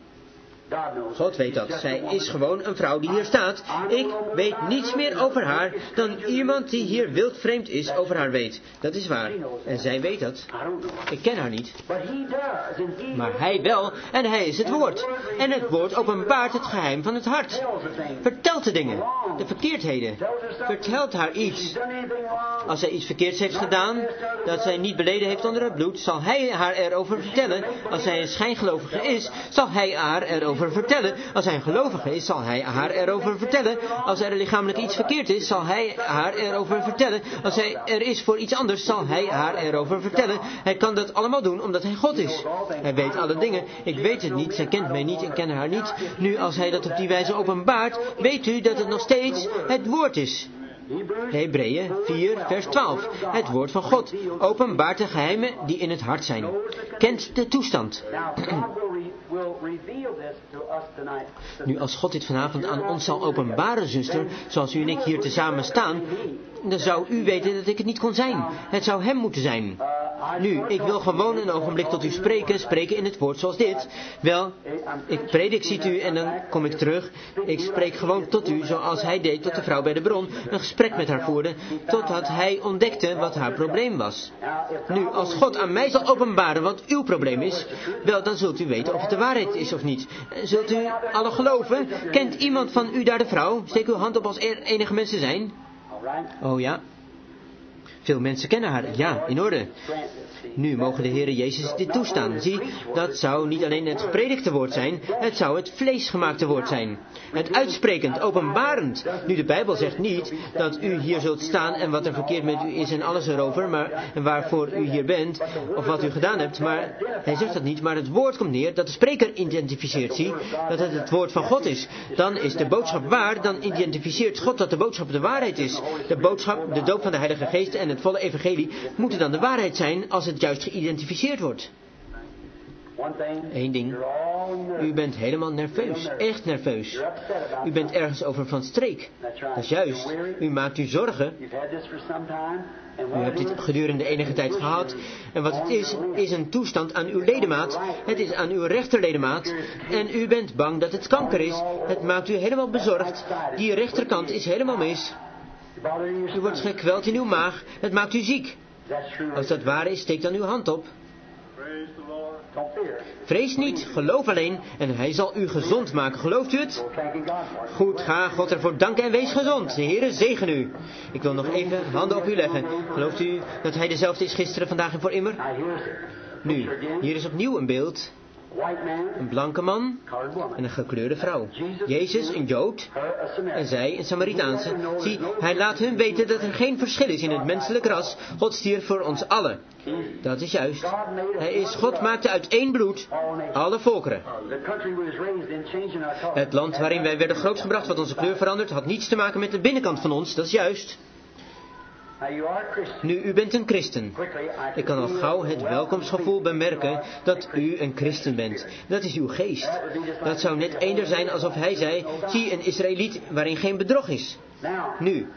S1: God weet dat. Zij is gewoon een vrouw die hier staat. Ik weet niets meer over haar dan iemand die hier wildvreemd is over haar weet. Dat is waar. En zij weet dat. Ik ken haar niet. Maar hij wel. En hij is het woord. En het woord openbaart het geheim van het hart. Vertelt de dingen. De verkeerdheden. Vertelt haar iets. Als zij iets verkeerds heeft gedaan, dat zij niet beleden heeft onder het bloed, zal hij haar erover vertellen. Als zij een schijngelovige is, zal hij haar erover vertellen. Als hij een gelovige is, zal hij haar erover vertellen. Als er lichamelijk iets verkeerd is, zal hij haar erover vertellen. Als hij er is voor iets anders, zal hij haar erover vertellen. Hij kan dat allemaal doen omdat hij God is. Hij weet alle dingen. Ik weet het niet. Zij kent mij niet. Ik ken haar niet. Nu, als hij dat op die wijze openbaart, weet u dat het nog steeds het woord is. Hebreeën vier, vers twaalf. Het woord van God openbaart de geheimen die in het hart zijn. Kent de toestand. Nu, als God dit vanavond aan ons zal openbaren, zuster, zoals u en ik hier tezamen staan, dan zou u weten dat ik het niet kon zijn. Het zou hem moeten zijn. Nu, ik wil gewoon een ogenblik tot u spreken, spreken in het woord zoals dit. Wel, ik predik, ziet u, en dan kom ik terug. Ik spreek gewoon tot u, zoals hij deed tot de vrouw bij de bron, een gesprek met haar voerde, totdat hij ontdekte wat haar probleem was. Nu, als God aan mij zal openbaren wat uw probleem is, wel, dan zult u weten of het de waarheid is of niet. Zult u alle geloven? Kent iemand van u daar de vrouw? Steek uw hand op als er enige mensen zijn. Oh ja. Veel mensen kennen haar. Ja, in orde. Nu mogen de Heere Jezus dit toestaan. Zie, dat zou niet alleen het gepredikte woord zijn, het zou het vleesgemaakte woord zijn. Het uitsprekend, openbarend. Nu, de Bijbel zegt niet dat u hier zult staan en wat er verkeerd met u is en alles erover, maar en waarvoor u hier bent, of wat u gedaan hebt, maar hij zegt dat niet, maar het woord komt neer dat de spreker identificeert. Zie, dat het het woord van God is. Dan is de boodschap waar, dan identificeert God dat de boodschap de waarheid is. De boodschap, de doop van de Heilige Geest en het volle evangelie moeten dan de waarheid zijn als het juist geïdentificeerd wordt. Eén ding. U bent helemaal nerveus. Echt nerveus. U bent ergens over van streek. Dat is juist. U maakt u zorgen. U hebt dit gedurende enige tijd gehad. En wat het is, is een toestand aan uw ledemaat. Het is aan uw rechterledemaat. En u bent bang dat het kanker is. Het maakt u helemaal bezorgd. Die rechterkant is helemaal mis. U wordt gekweld in uw maag. Het maakt u ziek. Als dat waar is, steek dan uw hand op. Vrees niet, geloof alleen en hij zal u gezond maken. Gelooft u het? Goed, ga God ervoor danken en wees gezond. De Heere zegen u. Ik wil nog even handen op u leggen. Gelooft u dat hij dezelfde is gisteren, vandaag en voor immer? Nu, hier is opnieuw een beeld. Een blanke man en een gekleurde vrouw. Jezus, een Jood, en zij, een Samaritaanse. Zie, hij laat hun weten dat er geen verschil is in het menselijk ras. God stierf voor ons allen. Dat is juist. Hij is, God maakte uit één bloed alle volkeren. Het land waarin wij werden grootgebracht, wat onze kleur verandert, had niets te maken met de binnenkant van ons. Dat is juist. Nu, u bent een christen. Ik kan al gauw het welkomstgevoel bemerken dat u een christen bent. Dat is uw geest. Dat zou net eender zijn alsof hij zei, zie een Israëliet waarin geen bedrog is. Nu,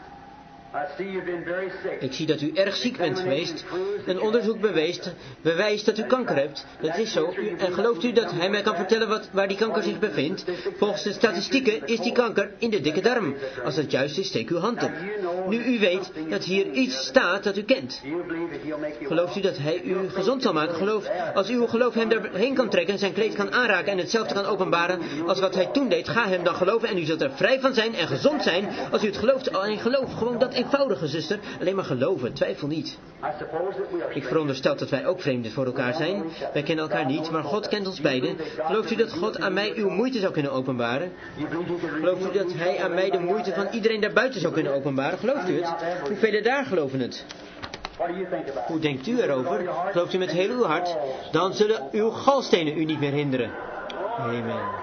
S1: ik zie dat u erg ziek bent geweest. Een onderzoek beweest, bewijst dat u kanker hebt. Dat is zo. U, en gelooft u dat hij mij kan vertellen wat, waar die kanker zich bevindt? Volgens de statistieken is die kanker in de dikke darm. Als dat juist is, steek uw hand op. Nu u weet dat hier iets staat dat u kent. Gelooft u dat hij u gezond zal maken? Geloof, als uw geloof hem erheen kan trekken, zijn kleed kan aanraken en hetzelfde kan openbaren als wat hij toen deed, ga hem dan geloven en u zult er vrij van zijn en gezond zijn als u het gelooft. Alleen geloof, gewoon dat eenvoudige, zuster. Alleen maar geloven, twijfel niet. Ik veronderstel dat wij ook vreemden voor elkaar zijn. Wij kennen elkaar niet, maar God kent ons beiden. Gelooft u dat God aan mij uw moeite zou kunnen openbaren? Gelooft u dat hij aan mij de moeite van iedereen daarbuiten zou kunnen openbaren? Gelooft u het? Hoeveel daar geloven het? Hoe denkt u erover? Gelooft u met heel uw hart? Dan zullen uw galstenen u niet meer hinderen. Amen.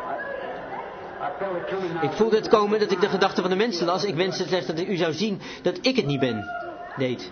S1: Ik voelde het komen dat ik de gedachten van de mensen las. Ik wenste slechts dat u zou zien dat ik het niet ben. Deed.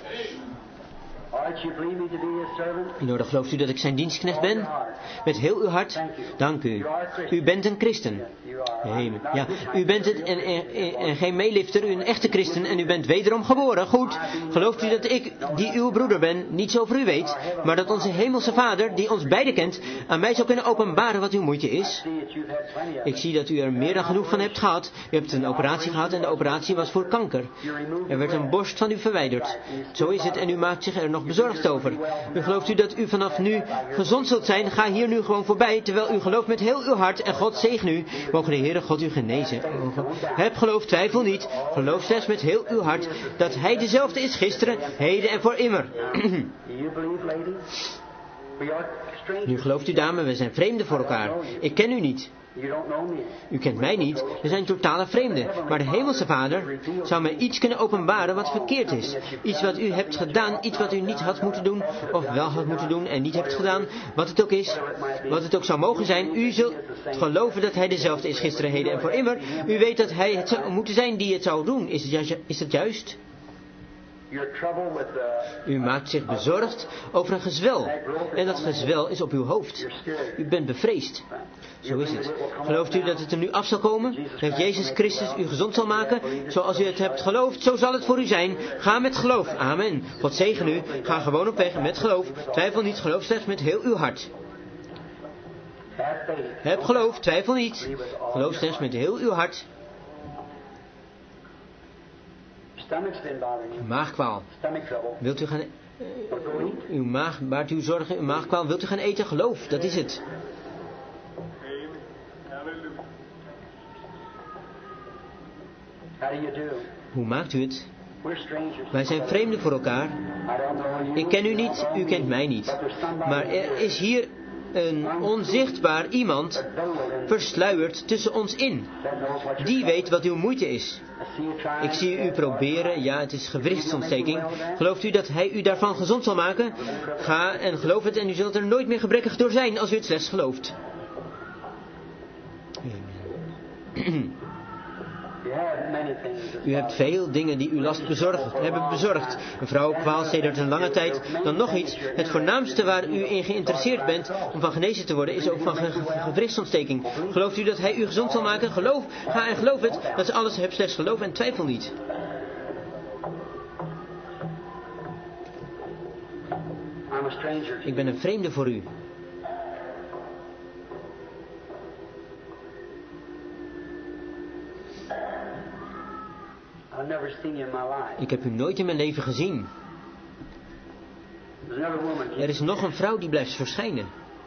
S1: In orde, gelooft u dat ik zijn dienstknecht ben? Met heel uw hart? Dank u. U bent een christen. Amen. Ja, u bent het en, en, en geen meelifter, u een echte christen en u bent wederom geboren. Goed, gelooft u dat ik, die uw broeder ben, niets over u weet, maar dat onze hemelse Vader, die ons beiden kent, aan mij zou kunnen openbaren wat uw moeite is? Ik zie dat u er meer dan genoeg van hebt gehad. U hebt een operatie gehad en de operatie was voor kanker. Er werd een borst van u verwijderd. Zo is het en u maakt zich er nog bezorgd over. U gelooft u dat u vanaf nu gezond zult zijn? Ga hier nu gewoon voorbij, terwijl u gelooft met heel uw hart en God zegen u. Mogen de Heere God u genezen. Heb geloof, twijfel niet. Geloof slechts met heel uw hart dat hij dezelfde is gisteren, heden en voor immer. Nu gelooft u, dame, we zijn vreemden voor elkaar. Ik ken u niet. U kent mij niet, we zijn totale vreemden. Maar de Hemelse Vader zou mij iets kunnen openbaren wat verkeerd is. Iets wat u hebt gedaan, iets wat u niet had moeten doen, of wel had moeten doen en niet hebt gedaan. Wat het ook is, wat het ook zou mogen zijn, u zult geloven dat hij dezelfde is gisteren, heden en voor immer. U weet dat hij het zou moeten zijn die het zou doen. Is het juist? Is het juist? U maakt zich bezorgd over een gezwel. En dat gezwel is op uw hoofd. U bent bevreesd. Zo is het. Gelooft u dat het er nu af zal komen? Dat Jezus Christus u gezond zal maken? Zoals u het hebt geloofd, zo zal het voor u zijn. Ga met geloof. Amen. God zegen u. Ga gewoon op weg met geloof. Twijfel niet, geloof slechts met heel uw hart. Heb geloof, twijfel niet. Geloof slechts met heel uw hart. Maagkwaal. Wilt u gaan... Uh, uw maag baart u zorgen, uw maagkwaal. Wilt u gaan eten? Geloof, dat is het. Hoe maakt u het? Wij zijn vreemden voor elkaar. Ik ken u niet, u kent mij niet. Maar er is hier een onzichtbaar iemand versluierd tussen ons in. Die weet wat uw moeite is. Ik zie u proberen, ja, het is gewrichtsontsteking. Gelooft u dat hij u daarvan gezond zal maken? Ga en geloof het en u zult er nooit meer gebrekkig door zijn als u het slechts gelooft. U hebt veel dingen die u last bezorgd, hebben bezorgd. Een vrouwenkwaal sedert een lange tijd. Dan nog iets. Het voornaamste waar u in geïnteresseerd bent om van genezen te worden is ook van ge ge gewrichtsontsteking. Gelooft u dat hij u gezond zal maken? Geloof. Ga en geloof het. Dat is alles. Heb slechts geloof en twijfel niet. Ik ben een vreemde voor u. Ik heb u nooit in mijn leven gezien. Er is nog een vrouw die blijft verschijnen.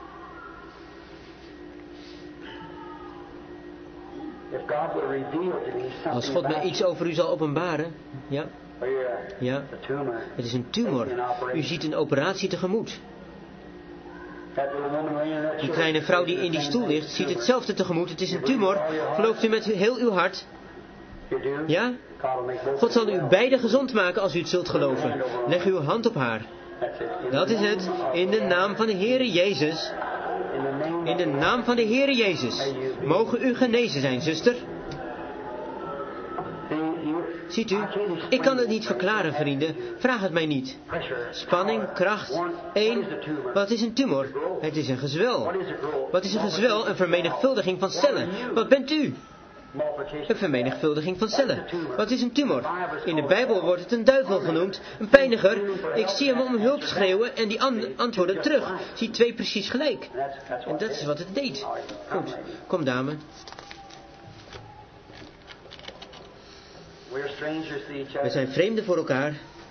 S1: Als God mij iets over u zal openbaren, ja, ja, het is een tumor. U ziet een operatie tegemoet. Die kleine vrouw die in die stoel ligt, ziet hetzelfde tegemoet. Het is een tumor. Gelooft u met heel uw hart? Ja? God zal u beiden gezond maken als u het zult geloven. Leg uw hand op haar. Dat is het. In de naam van de Heere Jezus. In de naam van de Heere Jezus. Mogen u genezen zijn, zuster. Ziet u, ik kan het niet verklaren, vrienden. Vraag het mij niet. Spanning, kracht, één. Wat is een tumor? Het is een gezwel. Wat is een gezwel? Een vermenigvuldiging van cellen. Wat bent u? Een vermenigvuldiging van cellen. Wat is een tumor? In de Bijbel wordt het een duivel genoemd, een pijniger. Ik zie hem om hulp schreeuwen en die antwoorden terug. Zie twee precies gelijk. En dat is wat het deed. Goed, kom dame. We zijn vreemden voor elkaar.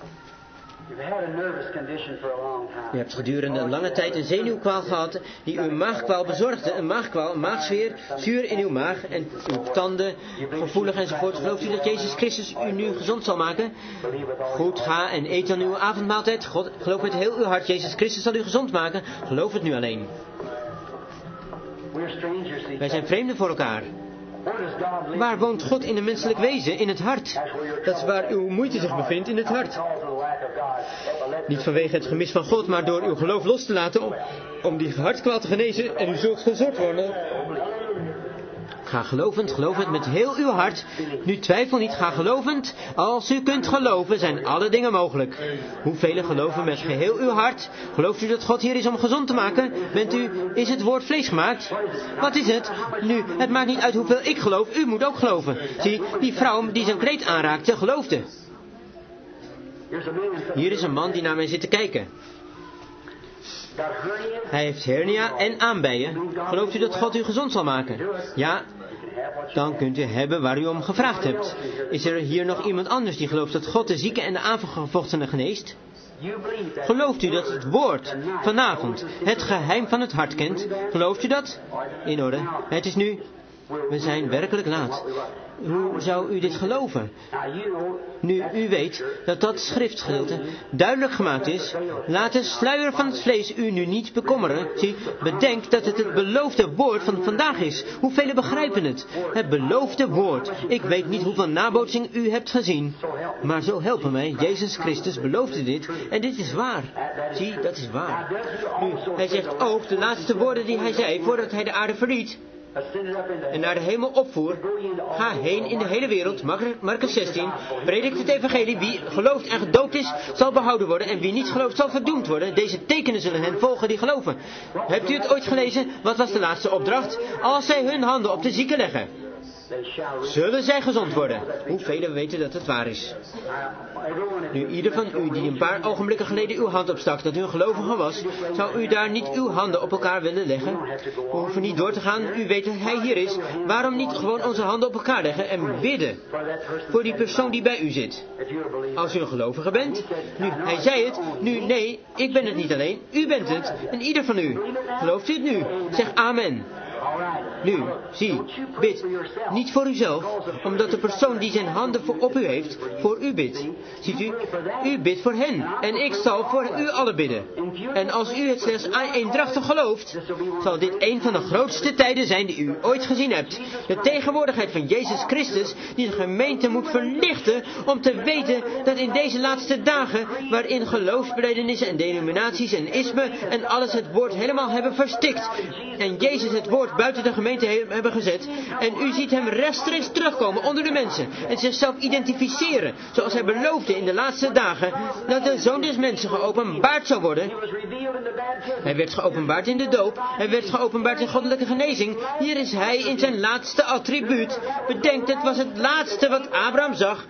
S1: U hebt gedurende een lange tijd een zenuwkwaal gehad die uw maagkwaal bezorgde. Een maagkwaal, een maagsfeer, zuur in uw maag en uw tanden, gevoelig enzovoort. Gelooft u dat Jezus Christus u nu gezond zal maken? Goed, ga en eet dan uw avondmaaltijd. God, geloof met heel uw hart, Jezus Christus zal u gezond maken. Geloof het nu alleen. Wij zijn vreemden voor elkaar. Waar woont God in een menselijk wezen? In het hart. Dat is waar uw moeite zich bevindt, in het hart. Niet vanwege het gemis van God, maar door uw geloof los te laten om, om die hartkwaal te genezen en u zult gezond worden. Ga gelovend, gelovend met heel uw hart. Nu twijfel niet, ga gelovend. Als u kunt geloven, zijn alle dingen mogelijk. Hoeveel geloven met geheel uw hart? Gelooft u dat God hier is om gezond te maken? Bent u, is het woord vlees gemaakt? Wat is het? Nu, het maakt niet uit hoeveel ik geloof, u moet ook geloven. Zie, die vrouw die zijn kleed aanraakte, geloofde. Hier is een man die naar mij zit te kijken. Hij heeft hernia en aanbijen. Gelooft u dat God u gezond zal maken? Ja, dan kunt u hebben waar u om gevraagd hebt. Is er hier nog iemand anders die gelooft dat God de zieke en de aangevochtenen geneest? Gelooft u dat het woord vanavond het geheim van het hart kent? Gelooft u dat? In orde. Het is nu. We zijn werkelijk laat. Hoe zou u dit geloven? Nu u weet dat dat schriftgedeelte duidelijk gemaakt is, laat de sluier van het vlees u nu niet bekommeren. Zie, bedenk dat het het beloofde woord van vandaag is. Hoeveel begrijpen het? Het beloofde woord. Ik weet niet hoeveel nabootsing u hebt gezien, maar zo helpen mij. Jezus Christus beloofde dit en dit is waar. Zie, dat is waar. Nu, hij zegt ook de laatste woorden die hij zei voordat hij de aarde verliet en naar de hemel opvoer. Ga heen in de hele wereld, Marcus zestien, predikt het evangelie. Wie gelooft en gedoopt is, zal behouden worden. En wie niet gelooft, zal verdoemd worden. Deze tekenen zullen hen volgen die geloven. Hebt u het ooit gelezen? Wat was de laatste opdracht? Als zij hun handen op de zieken leggen, zullen zij gezond worden. Hoeveel weten dat het waar is? Nu, ieder van u die een paar ogenblikken geleden uw hand opstak dat u een gelovige was, zou u daar niet uw handen op elkaar willen leggen? We hoeven niet door te gaan, u weet dat hij hier is. Waarom niet gewoon onze handen op elkaar leggen en bidden voor die persoon die bij u zit? Als u een gelovige bent. Nu, hij zei het. Nu, nee, ik ben het niet alleen. U bent het. En ieder van u. Gelooft u het nu? Zeg amen. Nu, zie, bid niet voor uzelf, omdat de persoon die zijn handen voor op u heeft, voor u bidt. Ziet u, u bidt voor hen, en ik zal voor u allen bidden. En als u het slechts eendrachtig gelooft, zal dit een van de grootste tijden zijn die u ooit gezien hebt. De tegenwoordigheid van Jezus Christus, die de gemeente moet verlichten, om te weten dat in deze laatste dagen, waarin geloofsbelijdenissen en denominaties en ismen en alles het woord helemaal hebben verstikt, en Jezus het woord buiten de gemeente he- hebben gezet, en u ziet hem rechtstreeks terugkomen onder de mensen en zichzelf identificeren, zoals hij beloofde in de laatste dagen, dat de Zoon des Mensen geopenbaard zou worden. Hij werd geopenbaard in de doop, hij werd geopenbaard in goddelijke genezing. Hier is hij in zijn laatste attribuut. Bedenk, het was het laatste wat Abraham zag,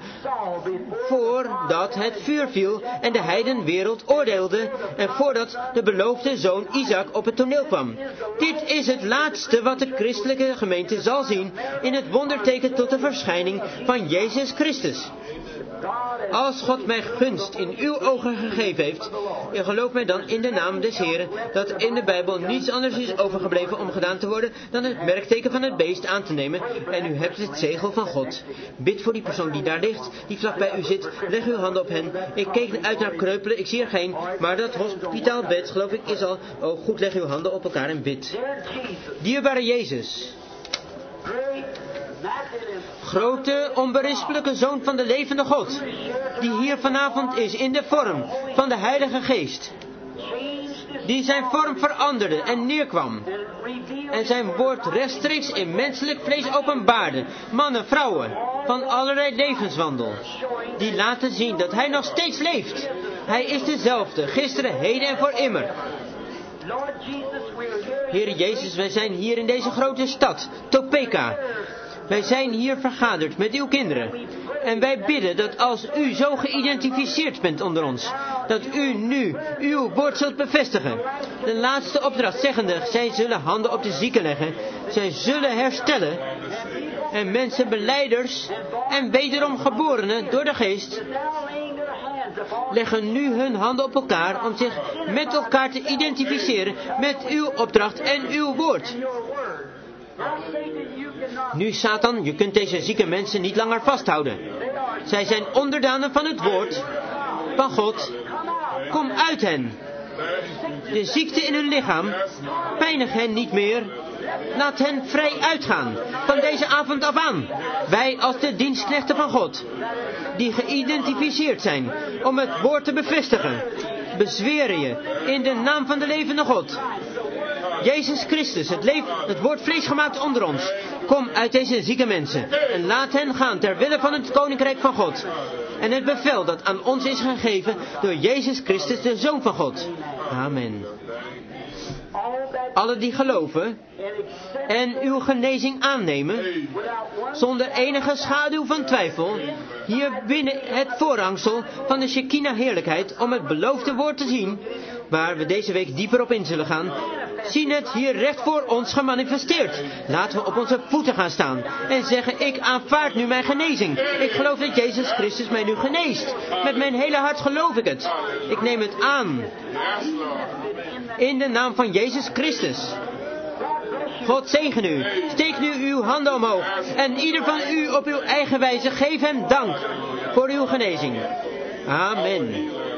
S1: voordat het vuur viel en de heidenwereld oordeelde, en voordat de beloofde zoon Isaac op het toneel kwam. Dit is het laatste wat de christelijke gemeente zal zien in het wonderteken tot de verschijning van Jezus Christus. Als God mij gunst in uw ogen gegeven heeft, en geloof mij dan in de naam des Heren, dat in de Bijbel niets anders is overgebleven om gedaan te worden dan het merkteken van het beest aan te nemen, en u hebt het zegel van God. Bid voor die persoon die daar ligt, die vlak bij u zit, leg uw handen op hen. Ik keek uit naar kreupelen, ik zie er geen, maar dat hospitaalbed, geloof ik, is al. Oh, goed, leg uw handen op elkaar en bid. Dierbare Jezus, grote, onberispelijke Zoon van de levende God, die hier vanavond is in de vorm van de Heilige Geest, die zijn vorm veranderde en neerkwam, en zijn woord rechtstreeks in menselijk vlees openbaarde, mannen, vrouwen, van allerlei levenswandel, die laten zien dat hij nog steeds leeft. Hij is dezelfde, gisteren, heden en voor immer. Heer Jezus, wij zijn hier in deze grote stad, Topeka. Wij zijn hier vergaderd met uw kinderen. En wij bidden dat als u zo geïdentificeerd bent onder ons, dat u nu uw woord zult bevestigen. De laatste opdracht zeggende, zij zullen handen op de zieken leggen. Zij zullen herstellen. En mensen, belijders en wederom geborenen door de geest, leggen nu hun handen op elkaar om zich met elkaar te identificeren met uw opdracht en uw woord. Nu, Satan, je kunt deze zieke mensen niet langer vasthouden. Zij zijn onderdanen van het woord van God. Kom uit hen. De ziekte in hun lichaam, pijnig hen niet meer. Laat hen vrij uitgaan van deze avond af aan. Wij als de dienstknechten van God, die geïdentificeerd zijn om het woord te bevestigen, bezweren je in de naam van de levende God, Jezus Christus, het, leef, het woord vlees gemaakt onder ons. Kom uit deze zieke mensen en laat hen gaan ter wille van het koninkrijk van God. En het bevel dat aan ons is gegeven door Jezus Christus, de Zoon van God. Amen. Alle die geloven en uw genezing aannemen, zonder enige schaduw van twijfel, hier binnen het voorhangsel van de Shekinah heerlijkheid, om het beloofde woord te zien, waar we deze week dieper op in zullen gaan, zien het hier recht voor ons gemanifesteerd. Laten we op onze voeten gaan staan en zeggen, ik aanvaard nu mijn genezing. Ik geloof dat Jezus Christus mij nu geneest. Met mijn hele hart geloof ik het. Ik neem het aan. In de naam van Jezus Christus. God zegen u. Steek nu uw handen omhoog. En ieder van u op uw eigen wijze geef hem dank voor uw genezing. Amen.